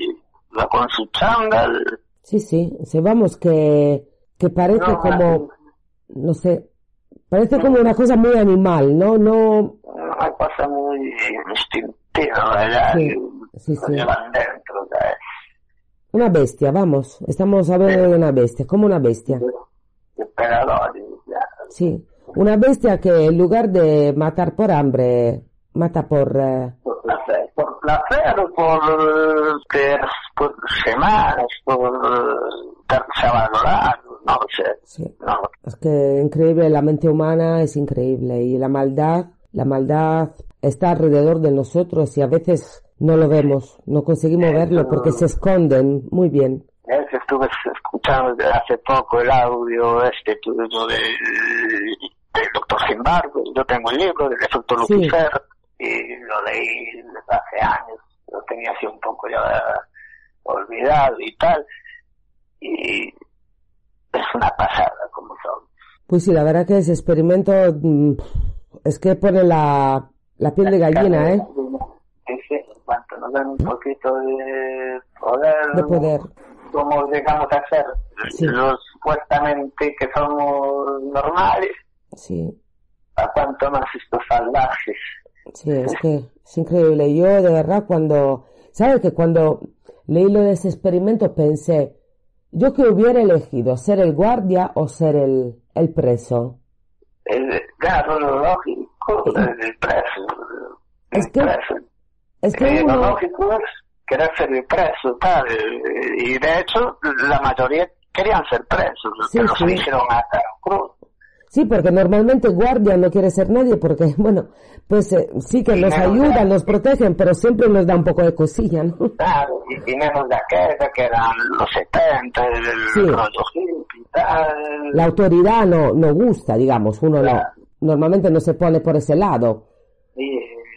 va con su chándal. Sí, vamos, que parece como, no sé, parece como una cosa muy animal, ¿no? Una cosa muy instintiva, ¿verdad? Sí. Lo llevan dentro, ¿sabes? Una bestia, vamos, estamos hablando de una bestia, como una bestia. Emperadores, ya. Sí, una bestia que en lugar de matar por hambre, mata por placer o por semanas, por darse a valorar, no sé. Sí. No. Es que increíble, la mente humana es increíble y la maldad está alrededor de nosotros y a veces no lo vemos, no conseguimos verlo porque se esconden muy bien. Estuve escuchando hace poco el audio tuyo del doctor Zimbardo. Yo tengo el libro del efecto Lucifer y lo leí desde hace años, lo tenía así un poco ya olvidado y tal, y es una pasada como son. Pues sí, la verdad que ese experimento es que pone la piel de gallina, ¿eh? Sí, en cuanto nos dan un poquito de poder. Como llegamos a ser los supuestamente que somos normales, a cuanto más estos salvajes. Sí, es que es increíble. Yo de verdad ¿sabes que cuando leí lo de ese experimento pensé, yo que hubiera elegido ser el guardia o ser el preso? Claro, lo lógico, el preso. Es que lo lógico es querer ser el preso, tal, y de hecho la mayoría querían ser presos, los eligieron a cruz. Sí, porque normalmente guardia no quiere ser nadie, porque, bueno, pues sí que nos ayudan, nos protegen, pero siempre nos da un poco de cosilla, ¿no? Claro, y menos de aquella que eran los 70, el rollo hippie y tal. La autoridad no gusta, digamos, uno normalmente no se pone por ese lado. Y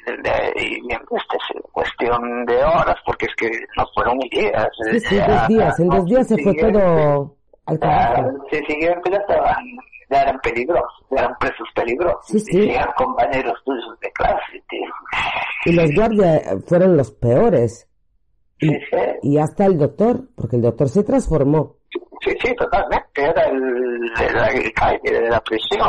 es cuestión de horas, porque es que no fueron días. Sí, 2 días, en 2 días se fue todo al carajo. Sí, siguiente ya eran peligrosos, ya eran presos peligrosos, y eran compañeros tuyos de clase, tío. Y los guardias fueron los peores. Y hasta el doctor, porque el doctor se transformó. Sí, totalmente, era el calle de la prisión,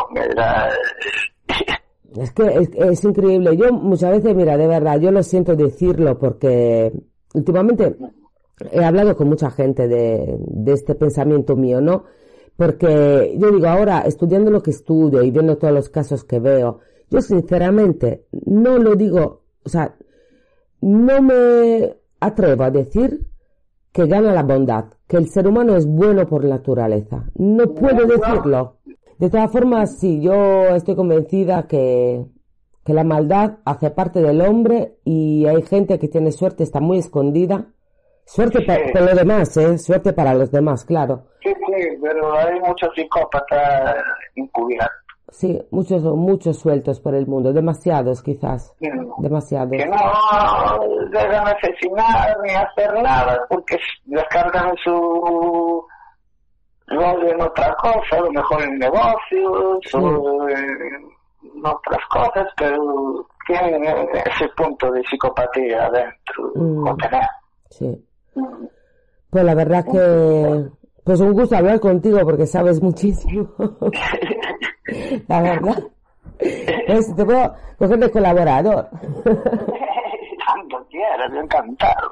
Es que es increíble. Yo muchas veces, mira, de verdad, yo lo siento decirlo porque últimamente he hablado con mucha gente de este pensamiento mío, ¿no? Porque yo digo, ahora, estudiando lo que estudio y viendo todos los casos que veo, yo sinceramente no lo digo, o sea, no me atrevo a decir que gana la bondad, que el ser humano es bueno por naturaleza. No puedo decirlo. De todas formas, sí, yo estoy convencida que la maldad hace parte del hombre y hay gente que tiene suerte, está muy escondida. Suerte por lo demás, suerte para los demás, claro. Sí, pero hay muchos psicópatas encubiertos. Sí, muchos sueltos por el mundo, demasiados quizás, demasiados. Que no deben asesinar ni hacer nada porque descargan su odio en otra cosa, a lo mejor en negocios o en otras cosas, pero tienen ese punto de psicopatía adentro, contener. Sí. Pues la verdad que pues un gusto hablar contigo porque sabes muchísimo. La verdad. Pues te puedo coger de colaborador. Tanto quieras, me encantado.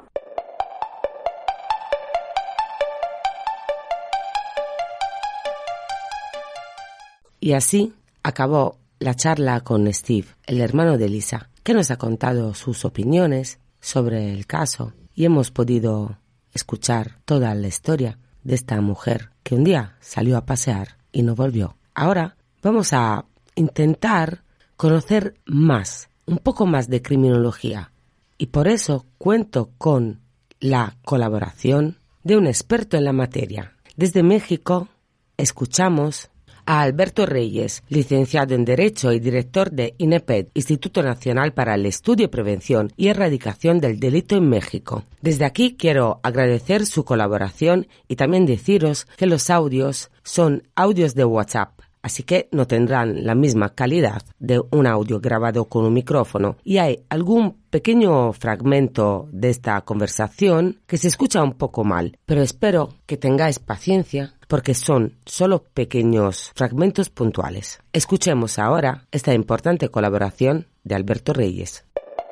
Y así acabó la charla con Steve, el hermano de Lisa, que nos ha contado sus opiniones sobre el caso y hemos podido escuchar toda la historia de esta mujer que un día salió a pasear y no volvió. Ahora vamos a intentar conocer más, un poco más de criminología y por eso cuento con la colaboración de un experto en la materia. Desde México escuchamos a Alberto Reyes, licenciado en Derecho y director de INEPED, Instituto Nacional para el Estudio, Prevención y Erradicación del Delito en México. Desde aquí quiero agradecer su colaboración y también deciros que los audios son audios de WhatsApp. así que no tendrán la misma calidad de un audio grabado con un micrófono, y hay algún pequeño fragmento de esta conversación que se escucha un poco mal, pero espero que tengáis paciencia porque son solo pequeños fragmentos puntuales. Escuchemos ahora esta importante colaboración de Alberto Reyes.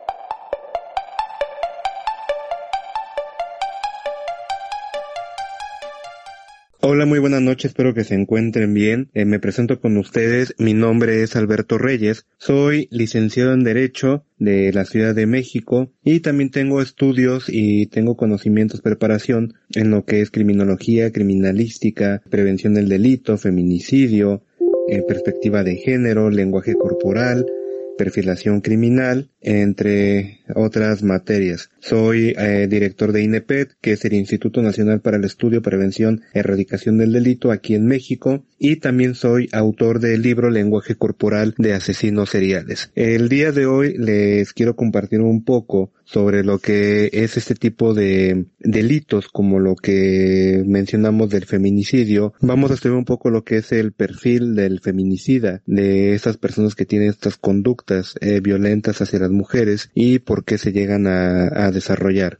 Hola, muy buenas noches, espero que se encuentren bien. Me presento con ustedes, mi nombre es Alberto Reyes, soy licenciado en Derecho de la Ciudad de México y también tengo estudios y tengo conocimientos, preparación en lo que es criminología, criminalística, prevención del delito, feminicidio, perspectiva de género, lenguaje corporal, perfilación criminal, entre otras materias. Soy director de INEPED, que es el Instituto Nacional para el Estudio, Prevención y Erradicación del Delito aquí en México, y también soy autor del libro Lenguaje Corporal de Asesinos Seriales. El día de hoy les quiero compartir un poco sobre lo que es este tipo de delitos, como lo que mencionamos del feminicidio. Vamos a estudiar un poco lo que es el perfil del feminicida, de estas personas que tienen estas conductas violentas hacia las mujeres y por qué se llegan a desarrollar.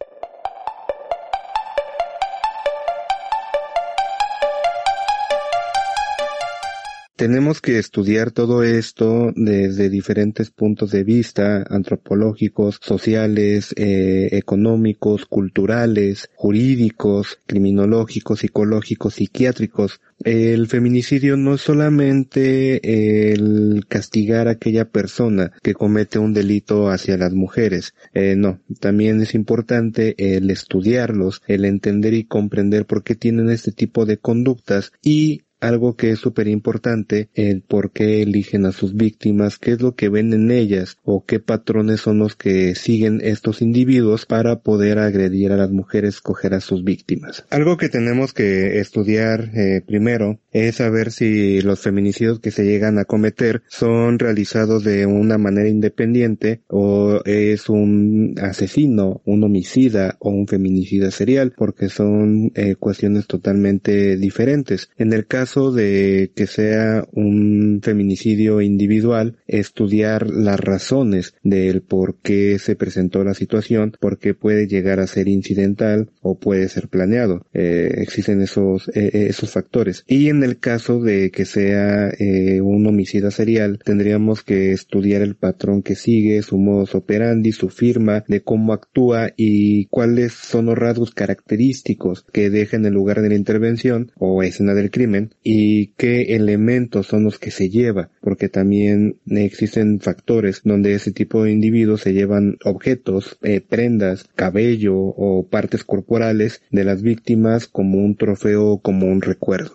Tenemos que estudiar todo esto desde diferentes puntos de vista, antropológicos, sociales, económicos, culturales, jurídicos, criminológicos, psicológicos, psiquiátricos. El feminicidio no es solamente el castigar a aquella persona que comete un delito hacia las mujeres, no, también es importante el estudiarlos, el entender y comprender por qué tienen este tipo de conductas y algo que es súper importante, el por qué eligen a sus víctimas, qué es lo que ven en ellas o qué patrones son los que siguen estos individuos para poder agredir a las mujeres, escoger a sus víctimas. Algo que tenemos que estudiar primero es saber si los feminicidios que se llegan a cometer son realizados de una manera independiente o es un asesino, un homicida o un feminicida serial, porque son cuestiones totalmente diferentes. En el caso de que sea un feminicidio individual, estudiar las razones del por qué se presentó la situación, porque puede llegar a ser incidental o puede ser planeado. Existen esos factores. Y en el caso de que sea un homicida serial, tendríamos que estudiar el patrón que sigue, su modus operandi, su firma, de cómo actúa y cuáles son los rasgos característicos que deja en el lugar de la intervención o escena del crimen y qué elementos son los que se lleva, porque también existen factores donde ese tipo de individuos se llevan objetos, prendas, cabello o partes corporales de las víctimas como un trofeo, como un recuerdo.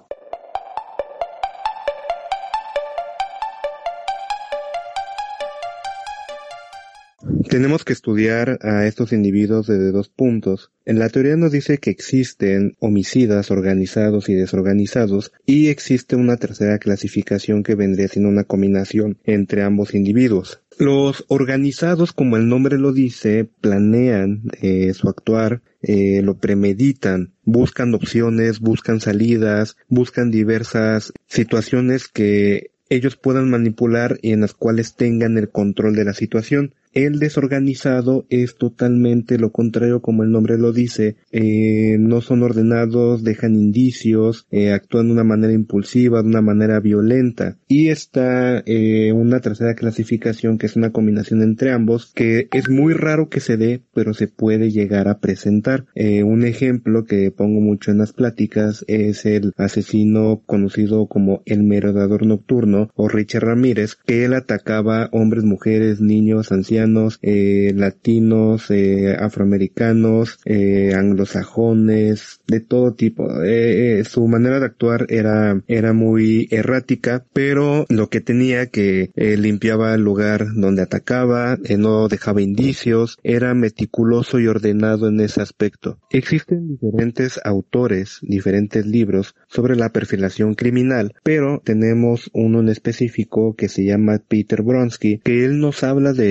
Tenemos que estudiar a estos individuos desde dos puntos. En la teoría nos dice que existen homicidas organizados y desorganizados y existe una tercera clasificación que vendría siendo una combinación entre ambos individuos. Los organizados, como el nombre lo dice, planean su actuar, lo premeditan, buscan opciones, buscan salidas, buscan diversas situaciones que ellos puedan manipular y en las cuales tengan el control de la situación. El desorganizado es totalmente lo contrario, como el nombre lo dice, no son ordenados, dejan indicios, actúan de una manera impulsiva, de una manera violenta. Y está una tercera clasificación que es una combinación entre ambos, que es muy raro que se dé, pero se puede llegar a presentar. Un ejemplo que pongo mucho en las pláticas es el asesino conocido como el merodeador nocturno o Richard Ramírez, que él atacaba hombres, mujeres, niños, ancianos, latinos, afroamericanos, anglosajones, de todo tipo. Su manera de actuar era muy errática, pero lo que tenía que limpiaba el lugar donde atacaba, no dejaba indicios, era meticuloso y ordenado en ese aspecto. Existen diferentes autores, diferentes libros sobre la perfilación criminal, pero tenemos uno en específico que se llama Peter Bronsky, que él nos habla de 5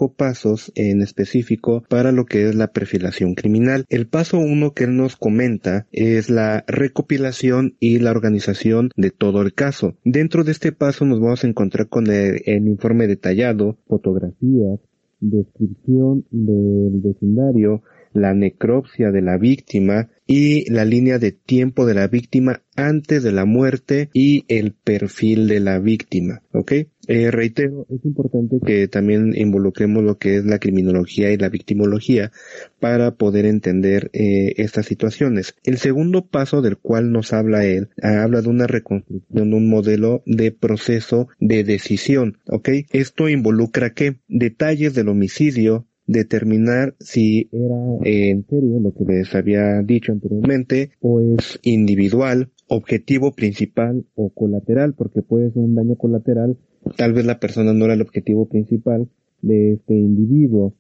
5 pasos en específico para lo que es la perfilación criminal. El paso 1 que él nos comenta es la recopilación y la organización de todo el caso. Dentro de este paso nos vamos a encontrar con el informe detallado, fotografías, descripción del vecindario, la necropsia de la víctima y la línea de tiempo de la víctima antes de la muerte y el perfil de la víctima, ¿ok? Reitero, es importante que también involucremos lo que es la criminología y la victimología para poder entender estas situaciones. El segundo paso del cual nos habla él, habla de una reconstrucción, un modelo de proceso de decisión, ¿ok? Esto involucra ¿qué? Detalles del homicidio, determinar si era en serio lo que les había dicho anteriormente o es individual, objetivo principal o colateral, porque puede ser un daño colateral, tal vez la persona no era el objetivo principal de este individuo.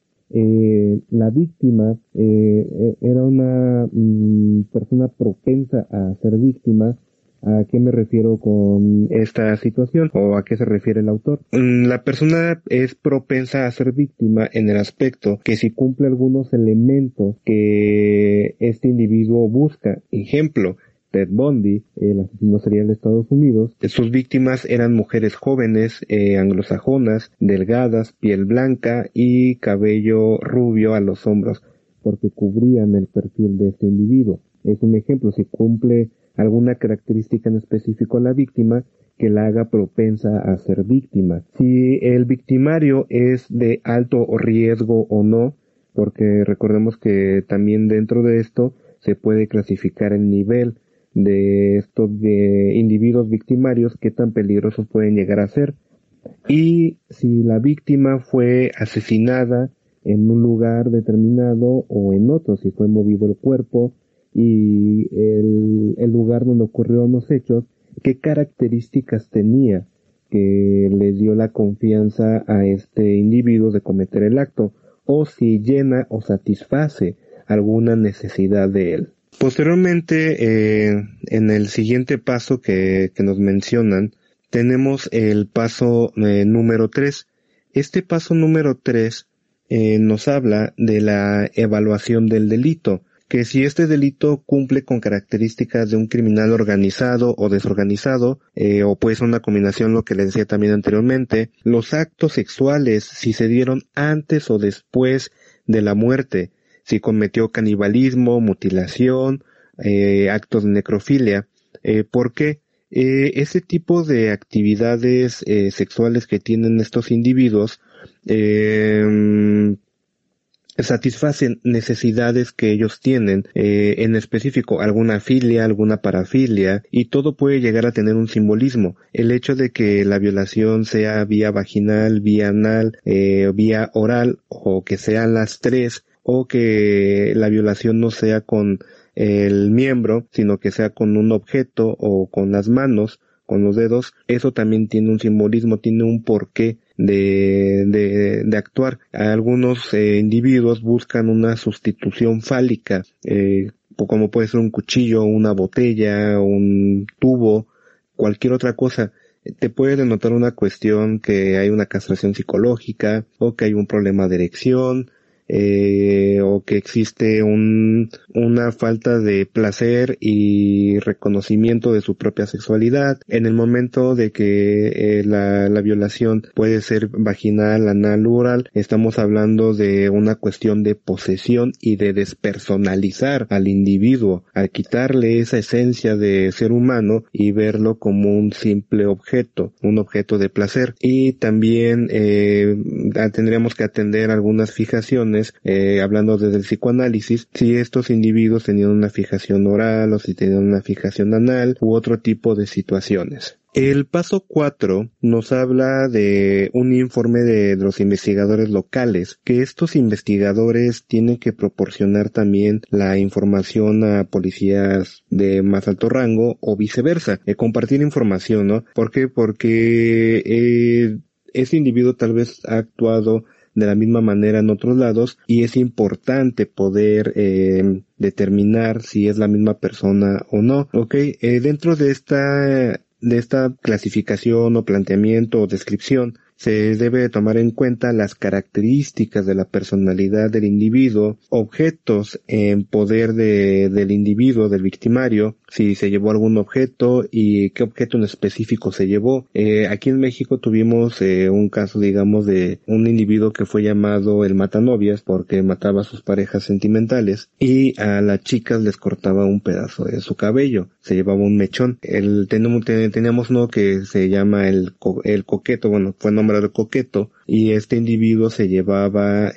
La víctima era una persona propensa a ser víctima. ¿A qué me refiero con esta situación? ¿O a qué se refiere el autor? La persona es propensa a ser víctima en el aspecto que si cumple algunos elementos que este individuo busca. Ejemplo, Ted Bundy, el asesino serial de Estados Unidos, sus víctimas eran mujeres jóvenes, anglosajonas, delgadas, piel blanca y cabello rubio a los hombros, porque cubrían el perfil de este individuo. Es un ejemplo, si cumple alguna característica en específico a la víctima que la haga propensa a ser víctima. Si el victimario es de alto riesgo o no, porque recordemos que también dentro de esto se puede clasificar el nivel de estos de individuos victimarios, qué tan peligrosos pueden llegar a ser. Y si la víctima fue asesinada en un lugar determinado o en otro, si fue movido el cuerpo, y el lugar donde ocurrieron los hechos, qué características tenía que le dio la confianza a este individuo de cometer el acto, o si llena o satisface alguna necesidad de él. Posteriormente, en el siguiente paso que nos mencionan, tenemos el paso número 3. Este paso número 3 nos habla de la evaluación del delito, que si este delito cumple con características de un criminal organizado o desorganizado, o puede ser una combinación, lo que les decía también anteriormente, los actos sexuales, si se dieron antes o después de la muerte, si cometió canibalismo, mutilación, actos de necrofilia. ¿Por qué? Ese tipo de actividades sexuales que tienen estos individuos satisfacen necesidades que ellos tienen, en específico alguna filia, alguna parafilia, y todo puede llegar a tener un simbolismo. El hecho de que la violación sea vía vaginal, vía anal, vía oral, o que sean las tres, o que la violación no sea con el miembro, sino que sea con un objeto o con las manos, con los dedos, eso también tiene un simbolismo, tiene un porqué de actuar. Algunos individuos buscan una sustitución fálica, como puede ser un cuchillo, una botella, un tubo, cualquier otra cosa. Te puede denotar una cuestión que hay una castración psicológica, o que hay un problema de erección, o que existe una falta de placer y reconocimiento de su propia sexualidad. En el momento de que la violación puede ser vaginal, anal, oral, estamos hablando de una cuestión de posesión y de despersonalizar al individuo, al quitarle esa esencia de ser humano y verlo como un simple objeto, un objeto de placer. Y también tendríamos que atender algunas fijaciones, hablando desde el psicoanálisis, si estos individuos tenían una fijación oral o si tenían una fijación anal u otro tipo de situaciones. El paso 4 nos habla de un informe de los investigadores locales, que estos investigadores tienen que proporcionar también la información a policías de más alto rango o viceversa, compartir información, ¿no? ¿Por qué? Porque ese individuo tal vez ha actuado de la misma manera en otros lados y es importante poder determinar si es la misma persona o no. Dentro de esta clasificación o planteamiento o descripción, se debe tomar en cuenta las características de la personalidad del individuo, objetos en poder del individuo, del victimario, si se llevó algún objeto y qué objeto en específico se llevó. Aquí en México tuvimos un caso, digamos, de un individuo que fue llamado el matanovias porque mataba a sus parejas sentimentales y a las chicas les cortaba un pedazo de su cabello, se llevaba un mechón. Teníamos uno que se llama el coqueto, bueno, fue nombrado coqueto, y este individuo se llevaba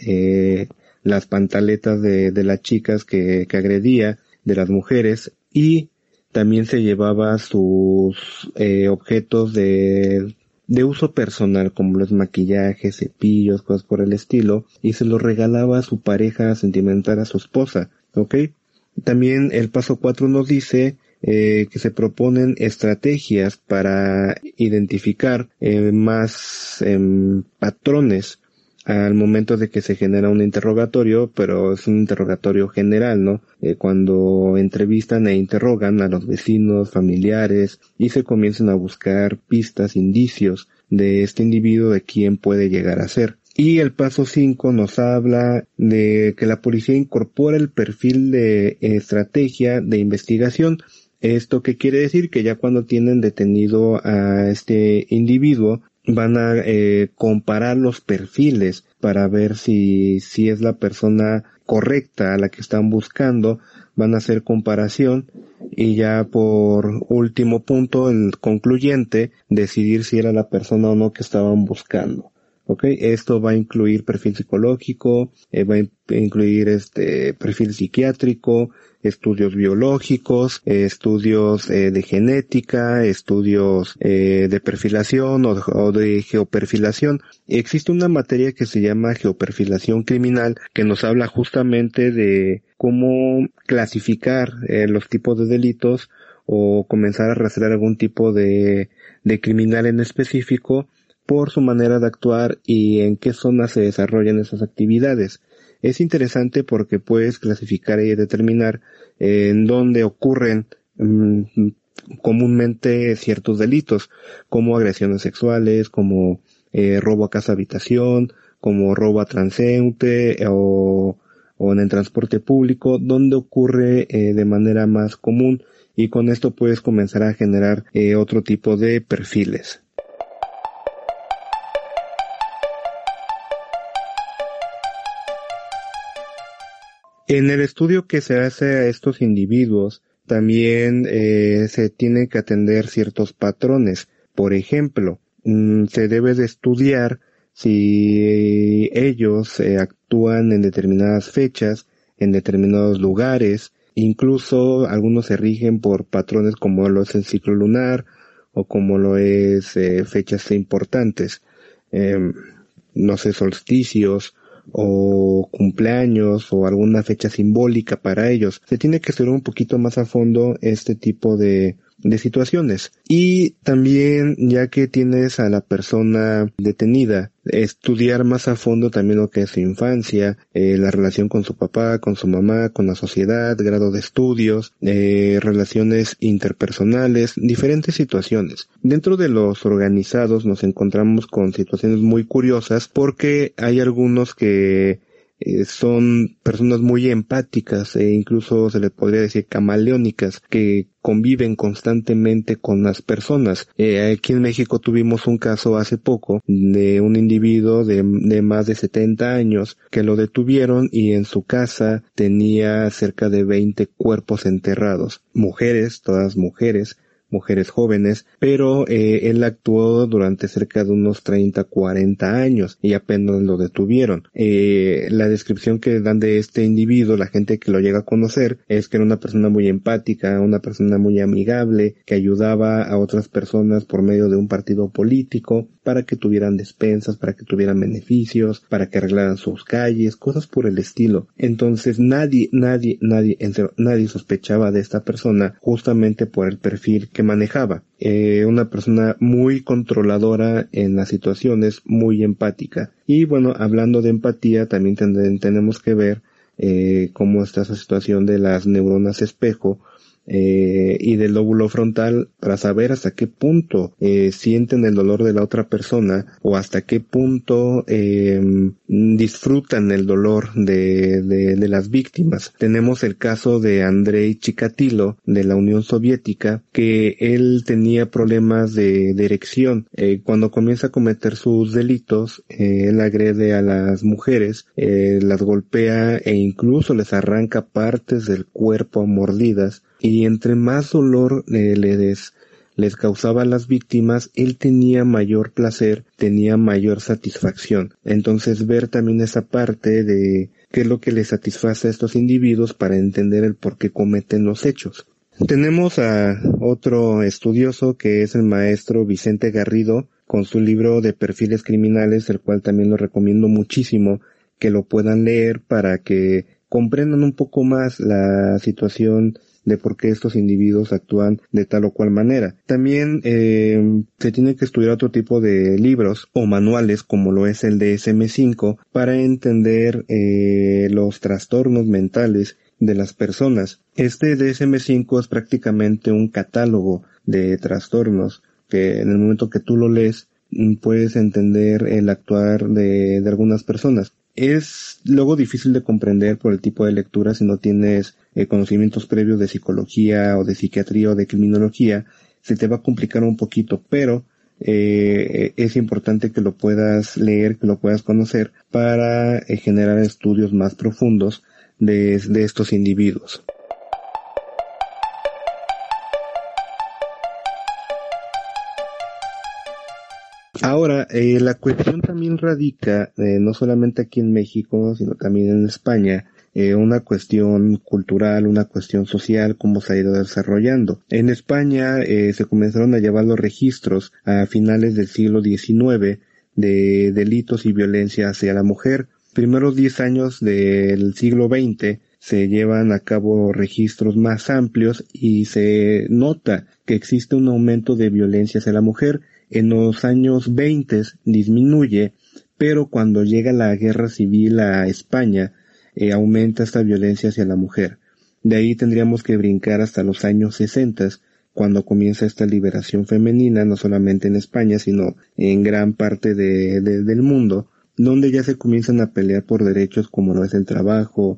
las pantaletas de las chicas que agredía, de las mujeres, y también se llevaba sus objetos de uso personal, como los maquillajes, cepillos, cosas por el estilo, y se los regalaba a su pareja sentimental, a su esposa, ¿ok? También el paso 4 nos dice que se proponen estrategias para identificar más patrones al momento de que se genera un interrogatorio, pero es un interrogatorio general, ¿no? Cuando entrevistan e interrogan a los vecinos, familiares, y se comienzan a buscar pistas, indicios de este individuo, de quién puede llegar a ser. Y el paso 5 nos habla de que la policía incorpora el perfil de estrategia de investigación. ¿Esto qué quiere decir? Que ya cuando tienen detenido a este individuo, van a comparar los perfiles para ver si es la persona correcta a la que están buscando. Van a hacer comparación y ya por último punto, el concluyente, decidir si era la persona o no que estaban buscando. Okay, esto va a incluir perfil psicológico, va a incluir perfil psiquiátrico, estudios biológicos, estudios de genética, estudios de perfilación o de geoperfilación. Existe una materia que se llama geoperfilación criminal, que nos habla justamente de cómo clasificar los tipos de delitos o comenzar a rastrear algún tipo de criminal en específico por su manera de actuar y en qué zonas se desarrollan esas actividades. Es interesante porque puedes clasificar y determinar en dónde ocurren comúnmente ciertos delitos, como agresiones sexuales, como robo a casa habitación, como robo a transeúnte o en el transporte público, donde ocurre de manera más común, y con esto puedes comenzar a generar otro tipo de perfiles. En el estudio que se hace a estos individuos, también se tienen que atender ciertos patrones. Por ejemplo, se debe de estudiar si ellos actúan en determinadas fechas, en determinados lugares. Incluso algunos se rigen por patrones como lo es el ciclo lunar o como lo es fechas importantes, no sé, solsticios o cumpleaños o alguna fecha simbólica para ellos. Se tiene que estudiar un poquito más a fondo este tipo de situaciones. Y también, ya que tienes a la persona detenida, estudiar más a fondo también lo que es su infancia, la relación con su papá, con su mamá, con la sociedad, grado de estudios, relaciones interpersonales, diferentes situaciones. Dentro de los organizados nos encontramos con situaciones muy curiosas porque hay algunos que son personas muy empáticas e incluso se les podría decir camaleónicas, que conviven constantemente con las personas. Aquí en México tuvimos un caso hace poco de un individuo de más de 70 años que lo detuvieron y en su casa tenía cerca de 20 cuerpos enterrados. Mujeres, todas mujeres jóvenes, pero él actuó durante cerca de unos 30, 40 años y apenas lo detuvieron. La descripción que dan de este individuo, la gente que lo llega a conocer, es que era una persona muy empática, una persona muy amigable, que ayudaba a otras personas por medio de un partido político para que tuvieran despensas, para que tuvieran beneficios, para que arreglaran sus calles, cosas por el estilo. Entonces nadie sospechaba de esta persona justamente por el perfil que manejaba. Una persona muy controladora en las situaciones, muy empática. Y bueno, hablando de empatía, también tenemos que ver cómo está esa situación de las neuronas espejo, y del lóbulo frontal para saber hasta qué punto sienten el dolor de la otra persona o hasta qué punto disfrutan el dolor de las víctimas. Tenemos el caso de Andrei Chikatilo de la Unión Soviética, que él tenía problemas de erección. Cuando comienza a cometer sus delitos, él agrede a las mujeres, las golpea e incluso les arranca partes del cuerpo a mordidas, y entre más dolor les causaba a las víctimas, él tenía mayor placer, tenía mayor satisfacción. Entonces ver también esa parte de qué es lo que les satisface a estos individuos para entender el por qué cometen los hechos. Tenemos a otro estudioso que es el maestro Vicente Garrido con su libro de perfiles criminales, el cual también lo recomiendo muchísimo que lo puedan leer para que comprendan un poco más la situación de por qué estos individuos actúan de tal o cual manera. También se tiene que estudiar otro tipo de libros o manuales como lo es el DSM-5 para entender los trastornos mentales de las personas. Este DSM-5 es prácticamente un catálogo de trastornos que en el momento que tú lo lees puedes entender el actuar de algunas personas. Es luego difícil de comprender por el tipo de lectura si no tienes conocimientos previos de psicología o de psiquiatría o de criminología. Se te va a complicar un poquito, pero es importante que lo puedas leer, que lo puedas conocer para generar estudios más profundos de estos individuos. Ahora, la cuestión también radica, no solamente aquí en México, sino también en España, una cuestión cultural, una cuestión social, cómo se ha ido desarrollando. En España se comenzaron a llevar los registros a finales del siglo XIX de delitos y violencia hacia la mujer. Primeros 10 años del siglo XX se llevan a cabo registros más amplios y se nota que existe un aumento de violencia hacia la mujer. En los años 20 disminuye, pero cuando llega la guerra civil a España, aumenta esta violencia hacia la mujer. De ahí tendríamos que brincar hasta los años 60, cuando comienza esta liberación femenina, no solamente en España, sino en gran parte del mundo, donde ya se comienzan a pelear por derechos como lo es el trabajo,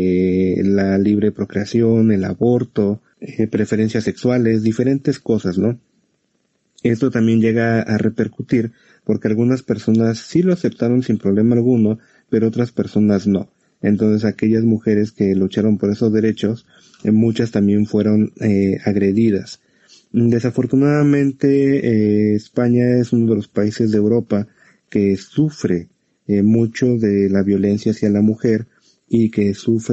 la libre procreación, el aborto, preferencias sexuales, diferentes cosas, ¿no? Esto también llega a repercutir porque algunas personas sí lo aceptaron sin problema alguno, pero otras personas no. Entonces aquellas mujeres que lucharon por esos derechos, muchas también fueron agredidas. Desafortunadamente, España es uno de los países de Europa que sufre mucho de la violencia hacia la mujer y que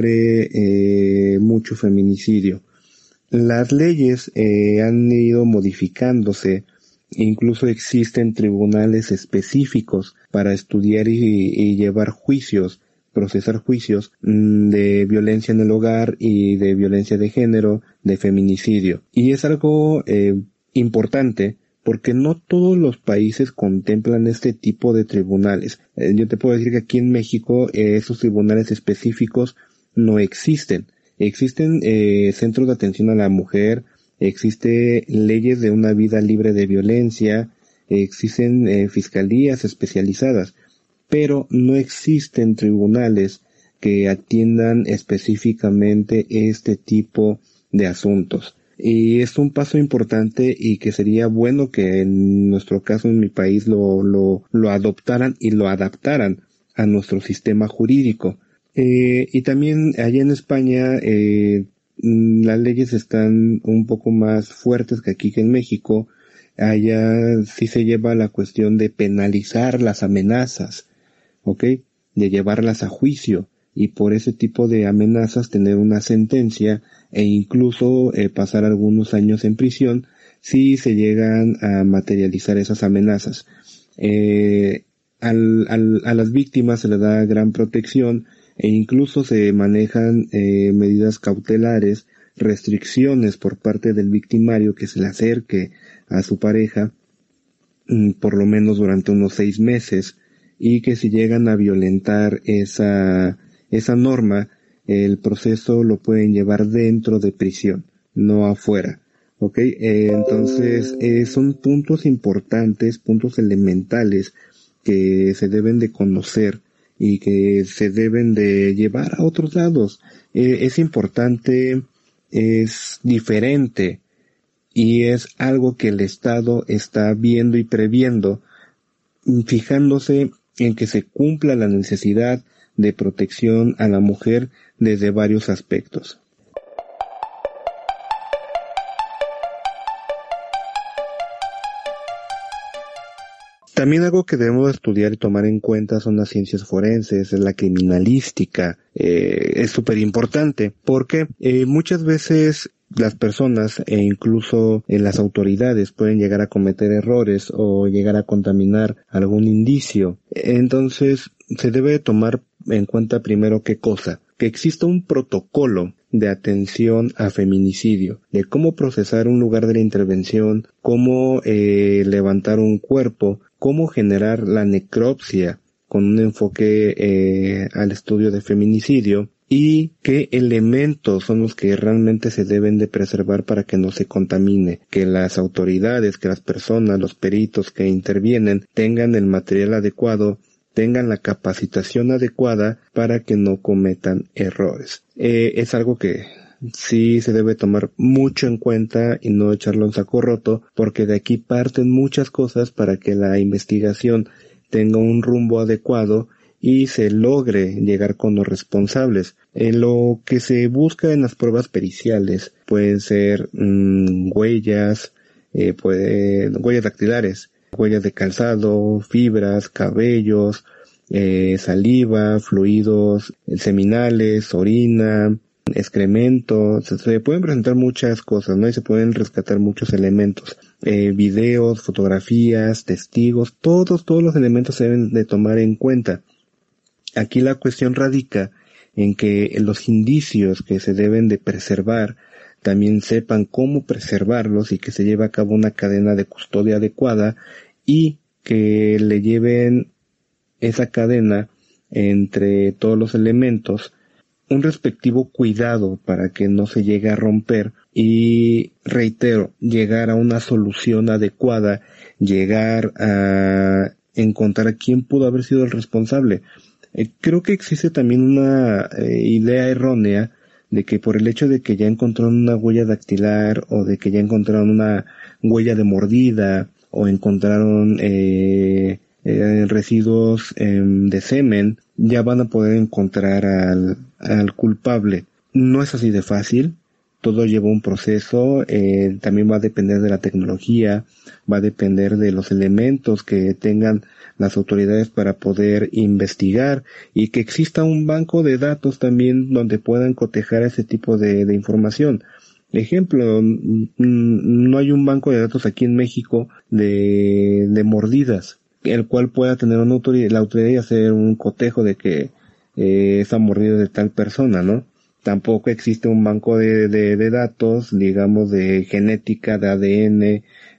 sufre mucho feminicidio. Las leyes han ido modificándose. Incluso existen tribunales específicos para estudiar y llevar juicios, procesar juicios de violencia en el hogar y de violencia de género, de feminicidio. Y es algo importante porque no todos los países contemplan este tipo de tribunales. Yo te puedo decir que aquí en México esos tribunales específicos no existen. Existen centros de atención a la mujer, existen leyes de una vida libre de violencia, existen fiscalías especializadas, pero no existen tribunales que atiendan específicamente este tipo de asuntos. Y es un paso importante y que sería bueno que en nuestro caso, en mi país, lo adoptaran y lo adaptaran a nuestro sistema jurídico. Y también allá en España, las leyes están un poco más fuertes que aquí que en México. Allá sí se lleva la cuestión de penalizar las amenazas, ¿ok? De llevarlas a juicio y por ese tipo de amenazas tener una sentencia e incluso pasar algunos años en prisión si se llegan a materializar esas amenazas. A las víctimas se les da gran protección e incluso se manejan medidas cautelares, restricciones por parte del victimario que se le acerque a su pareja por lo menos durante unos 6 meses, y que si llegan a violentar esa norma, el proceso lo pueden llevar dentro de prisión. no afuera. ¿Ok? Entonces, son puntos importantes, puntos elementales que se deben de conocer y que se deben de llevar a otros lados. Es importante, es diferente y es algo que el Estado está viendo y previendo, fijándose en que se cumpla la necesidad de protección a la mujer desde varios aspectos. También algo que debemos estudiar y tomar en cuenta son las ciencias forenses, la criminalística. Es súper importante porque muchas veces las personas e incluso las autoridades pueden llegar a cometer errores o llegar a contaminar algún indicio. Entonces se debe tomar en cuenta primero qué cosa, que exista un protocolo de atención a feminicidio, de cómo procesar un lugar de la intervención, cómo levantar un cuerpo, cómo generar la necropsia con un enfoque al estudio de feminicidio y qué elementos son los que realmente se deben de preservar para que no se contamine, que las autoridades, que las personas, los peritos que intervienen tengan el material adecuado, tengan la capacitación adecuada para que no cometan errores. Es algo que sí se debe tomar mucho en cuenta y no echarlo en saco roto, porque de aquí parten muchas cosas para que la investigación tenga un rumbo adecuado y se logre llegar con los responsables. Lo que se busca en las pruebas periciales pueden ser huellas, huellas dactilares, huellas de calzado, fibras, cabellos, saliva, fluidos seminales, orina, excrementos. Se pueden presentar muchas cosas, ¿no? Y se pueden rescatar muchos elementos, videos, fotografías, testigos, todos los elementos se deben de tomar en cuenta. Aquí la cuestión radica en que los indicios que se deben de preservar también sepan cómo preservarlos y que se lleve a cabo una cadena de custodia adecuada y que le lleven esa cadena entre todos los elementos un respectivo cuidado para que no se llegue a romper y, reitero, llegar a una solución adecuada, llegar a encontrar a quién pudo haber sido el responsable. Creo que existe también una idea errónea de que por el hecho de que ya encontraron una huella dactilar o de que ya encontraron una huella de mordida o encontraron residuos de semen, ya van a poder encontrar al culpable. No es así de fácil, todo lleva un proceso, también va a depender de la tecnología, va a depender de los elementos que tengan las autoridades para poder investigar y que exista un banco de datos también donde puedan cotejar ese tipo de información. Ejemplo, no hay un banco de datos aquí en México de mordidas, el cual pueda tener una autoridad, la autoridad y hacer un cotejo de que esa mordida de tal persona, ¿no? Tampoco existe un banco de datos, digamos, de genética, de ADN,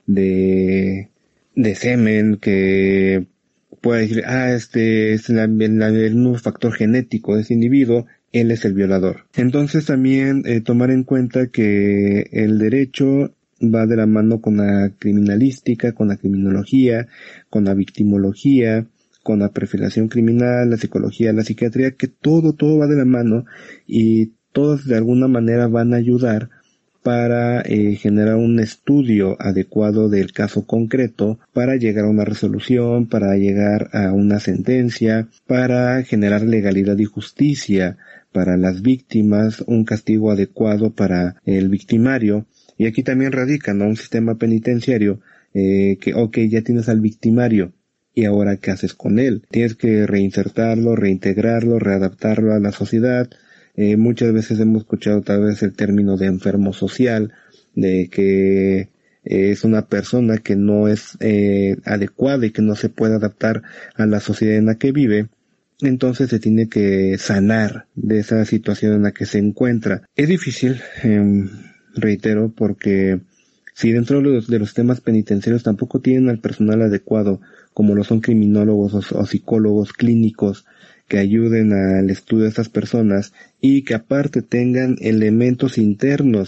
de semen, que pueda decir, este es el nuevo factor genético de ese individuo, él es el violador. Entonces también tomar en cuenta que el derecho va de la mano con la criminalística, con la criminología, con la victimología, con la perfilación criminal, la psicología, la psiquiatría, que todo va de la mano y todos de alguna manera van a ayudar para generar un estudio adecuado del caso concreto, para llegar a una resolución, para llegar a una sentencia, para generar legalidad y justicia para las víctimas, un castigo adecuado para el victimario. Y aquí también radica, ¿no?, un sistema penitenciario que, ya tienes al victimario, ¿y ahora qué haces con él? Tienes que reinsertarlo, reintegrarlo, readaptarlo a la sociedad. Muchas veces hemos escuchado tal vez el término de enfermo social, de que es una persona que no es adecuada y que no se puede adaptar a la sociedad en la que vive. Entonces se tiene que sanar de esa situación en la que se encuentra. Es difícil, reitero, porque si dentro de los temas penitenciarios tampoco tienen al personal adecuado, como lo son criminólogos o psicólogos clínicos, que ayuden al estudio de estas personas y que aparte tengan elementos internos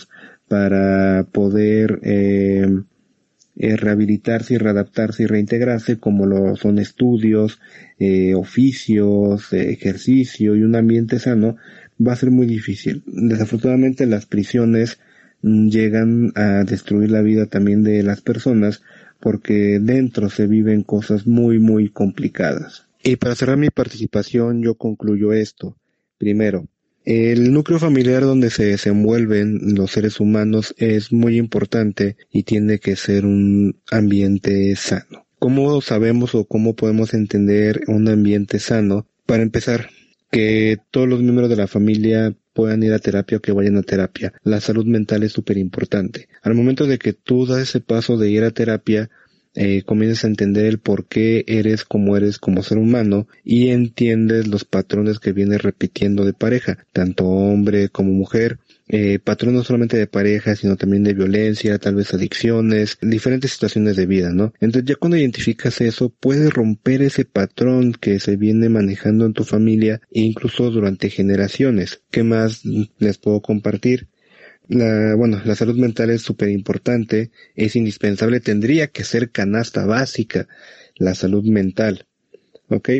para poder rehabilitarse y readaptarse y reintegrarse, como lo son estudios, oficios, ejercicio y un ambiente sano, va a ser muy difícil. Desafortunadamente las prisiones llegan a destruir la vida también de las personas, porque dentro se viven cosas muy muy complicadas. Y para cerrar mi participación yo concluyo esto. Primero, el núcleo familiar donde se desenvuelven los seres humanos es muy importante y tiene que ser un ambiente sano. ¿Cómo sabemos o cómo podemos entender un ambiente sano? Para empezar, que todos los miembros de la familia puedan ir a terapia o que vayan a terapia. La salud mental es súper importante. Al momento de que tú das ese paso de ir a terapia, comienzas a entender el por qué eres como ser humano y entiendes los patrones que vienes repitiendo de pareja, tanto hombre como mujer, patrones no solamente de pareja, sino también de violencia, tal vez adicciones, diferentes situaciones de vida, ¿no? Entonces ya cuando identificas eso, puedes romper ese patrón que se viene manejando en tu familia e incluso durante generaciones. ¿Qué más les puedo compartir? La salud mental es súper importante, es indispensable, tendría que ser canasta básica, la salud mental, ¿ok?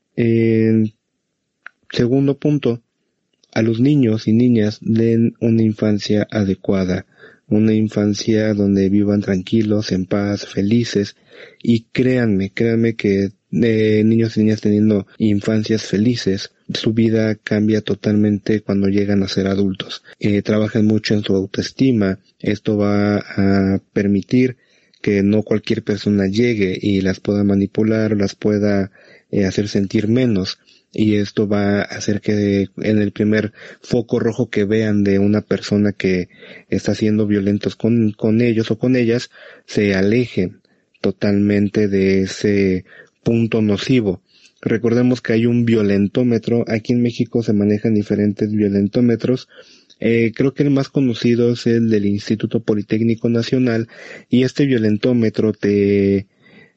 Segundo punto, a los niños y niñas den una infancia adecuada, una infancia donde vivan tranquilos, en paz, felices, y créanme que niños y niñas teniendo infancias felices, su vida cambia totalmente cuando llegan a ser adultos. Trabajan mucho en su autoestima. Esto va a permitir que no cualquier persona llegue y las pueda manipular, las pueda hacer sentir menos. Y esto va a hacer que en el primer foco rojo que vean de una persona que está siendo violentos con ellos o con ellas, se alejen totalmente de ese punto nocivo. Recordemos que hay un violentómetro. Aquí en México se manejan diferentes violentómetros. Creo que el más conocido es el del Instituto Politécnico Nacional, y este violentómetro te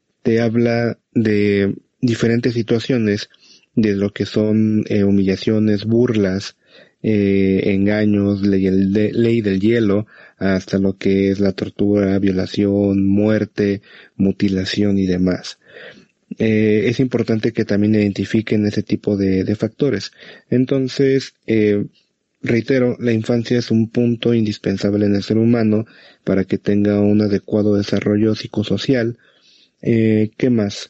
habla de diferentes situaciones, de lo que son humillaciones, burlas, engaños, ley del hielo, hasta lo que es la tortura, violación, muerte, mutilación y demás. Es importante que también identifiquen ese tipo de factores. Entonces, reitero, la infancia es un punto indispensable en el ser humano para que tenga un adecuado desarrollo psicosocial. ¿Qué más?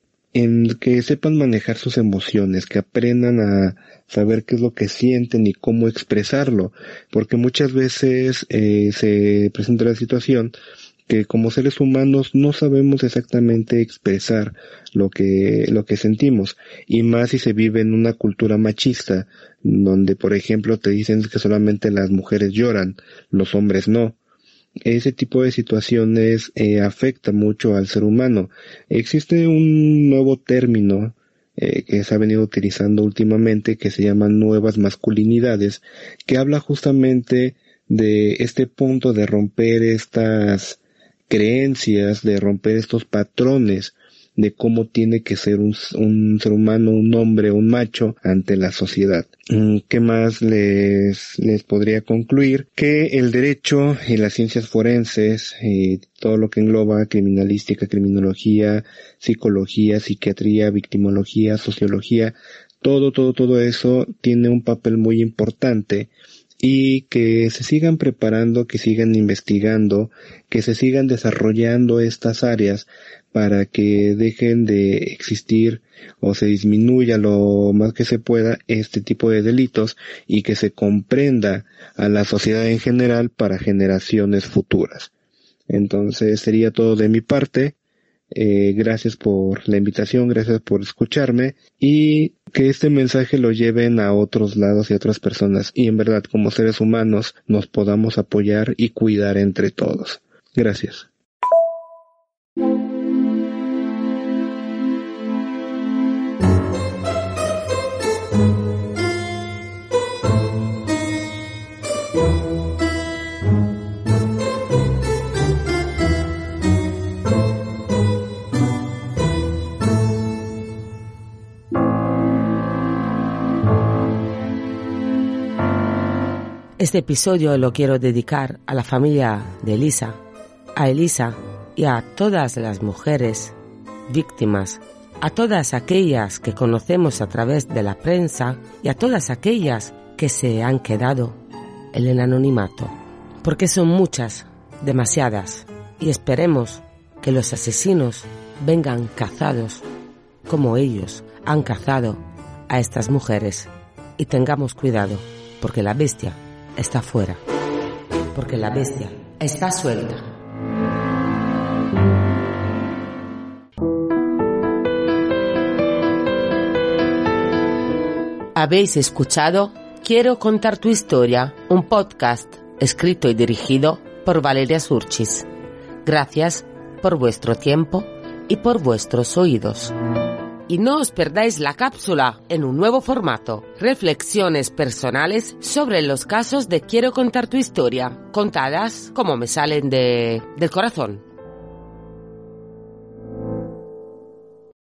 En que sepan manejar sus emociones, que aprendan a saber qué es lo que sienten y cómo expresarlo, porque muchas veces se presenta la situación que como seres humanos no sabemos exactamente expresar lo que sentimos, y más si se vive en una cultura machista, donde por ejemplo te dicen que solamente las mujeres lloran, los hombres no. Ese tipo de situaciones afecta mucho al ser humano. Existe un nuevo término que se ha venido utilizando últimamente, que se llaman nuevas masculinidades, que habla justamente de este punto de romper estas creencias, de romper estos patrones de cómo tiene que ser un ser humano, un hombre, un macho ante la sociedad. ¿Qué más les podría concluir? Que el derecho y las ciencias forenses y todo lo que engloba criminalística, criminología, psicología, psiquiatría, victimología, sociología, todo eso tiene un papel muy importante, y que se sigan preparando, que sigan investigando, que se sigan desarrollando estas áreas para que dejen de existir o se disminuya lo más que se pueda este tipo de delitos, y que se comprenda a la sociedad en general para generaciones futuras. Entonces sería todo de mi parte. Gracias por la invitación, gracias por escucharme, y que este mensaje lo lleven a otros lados y a otras personas, y en verdad como seres humanos nos podamos apoyar y cuidar entre todos. Gracias. Este episodio lo quiero dedicar a la familia de Elisa, a Elisa y a todas las mujeres víctimas, a todas aquellas que conocemos a través de la prensa y a todas aquellas que se han quedado en el anonimato, porque son muchas, demasiadas, y esperemos que los asesinos vengan cazados como ellos han cazado a estas mujeres, y tengamos cuidado, porque la bestia está fuera, porque la bestia está suelta. Habéis escuchado Quiero contar tu historia, un podcast escrito y dirigido por Valeria Surchis. Gracias por vuestro tiempo y por vuestros oídos. Y no os perdáis la cápsula en un nuevo formato. Reflexiones personales sobre los casos de Quiero contar tu historia, contadas como me salen del corazón.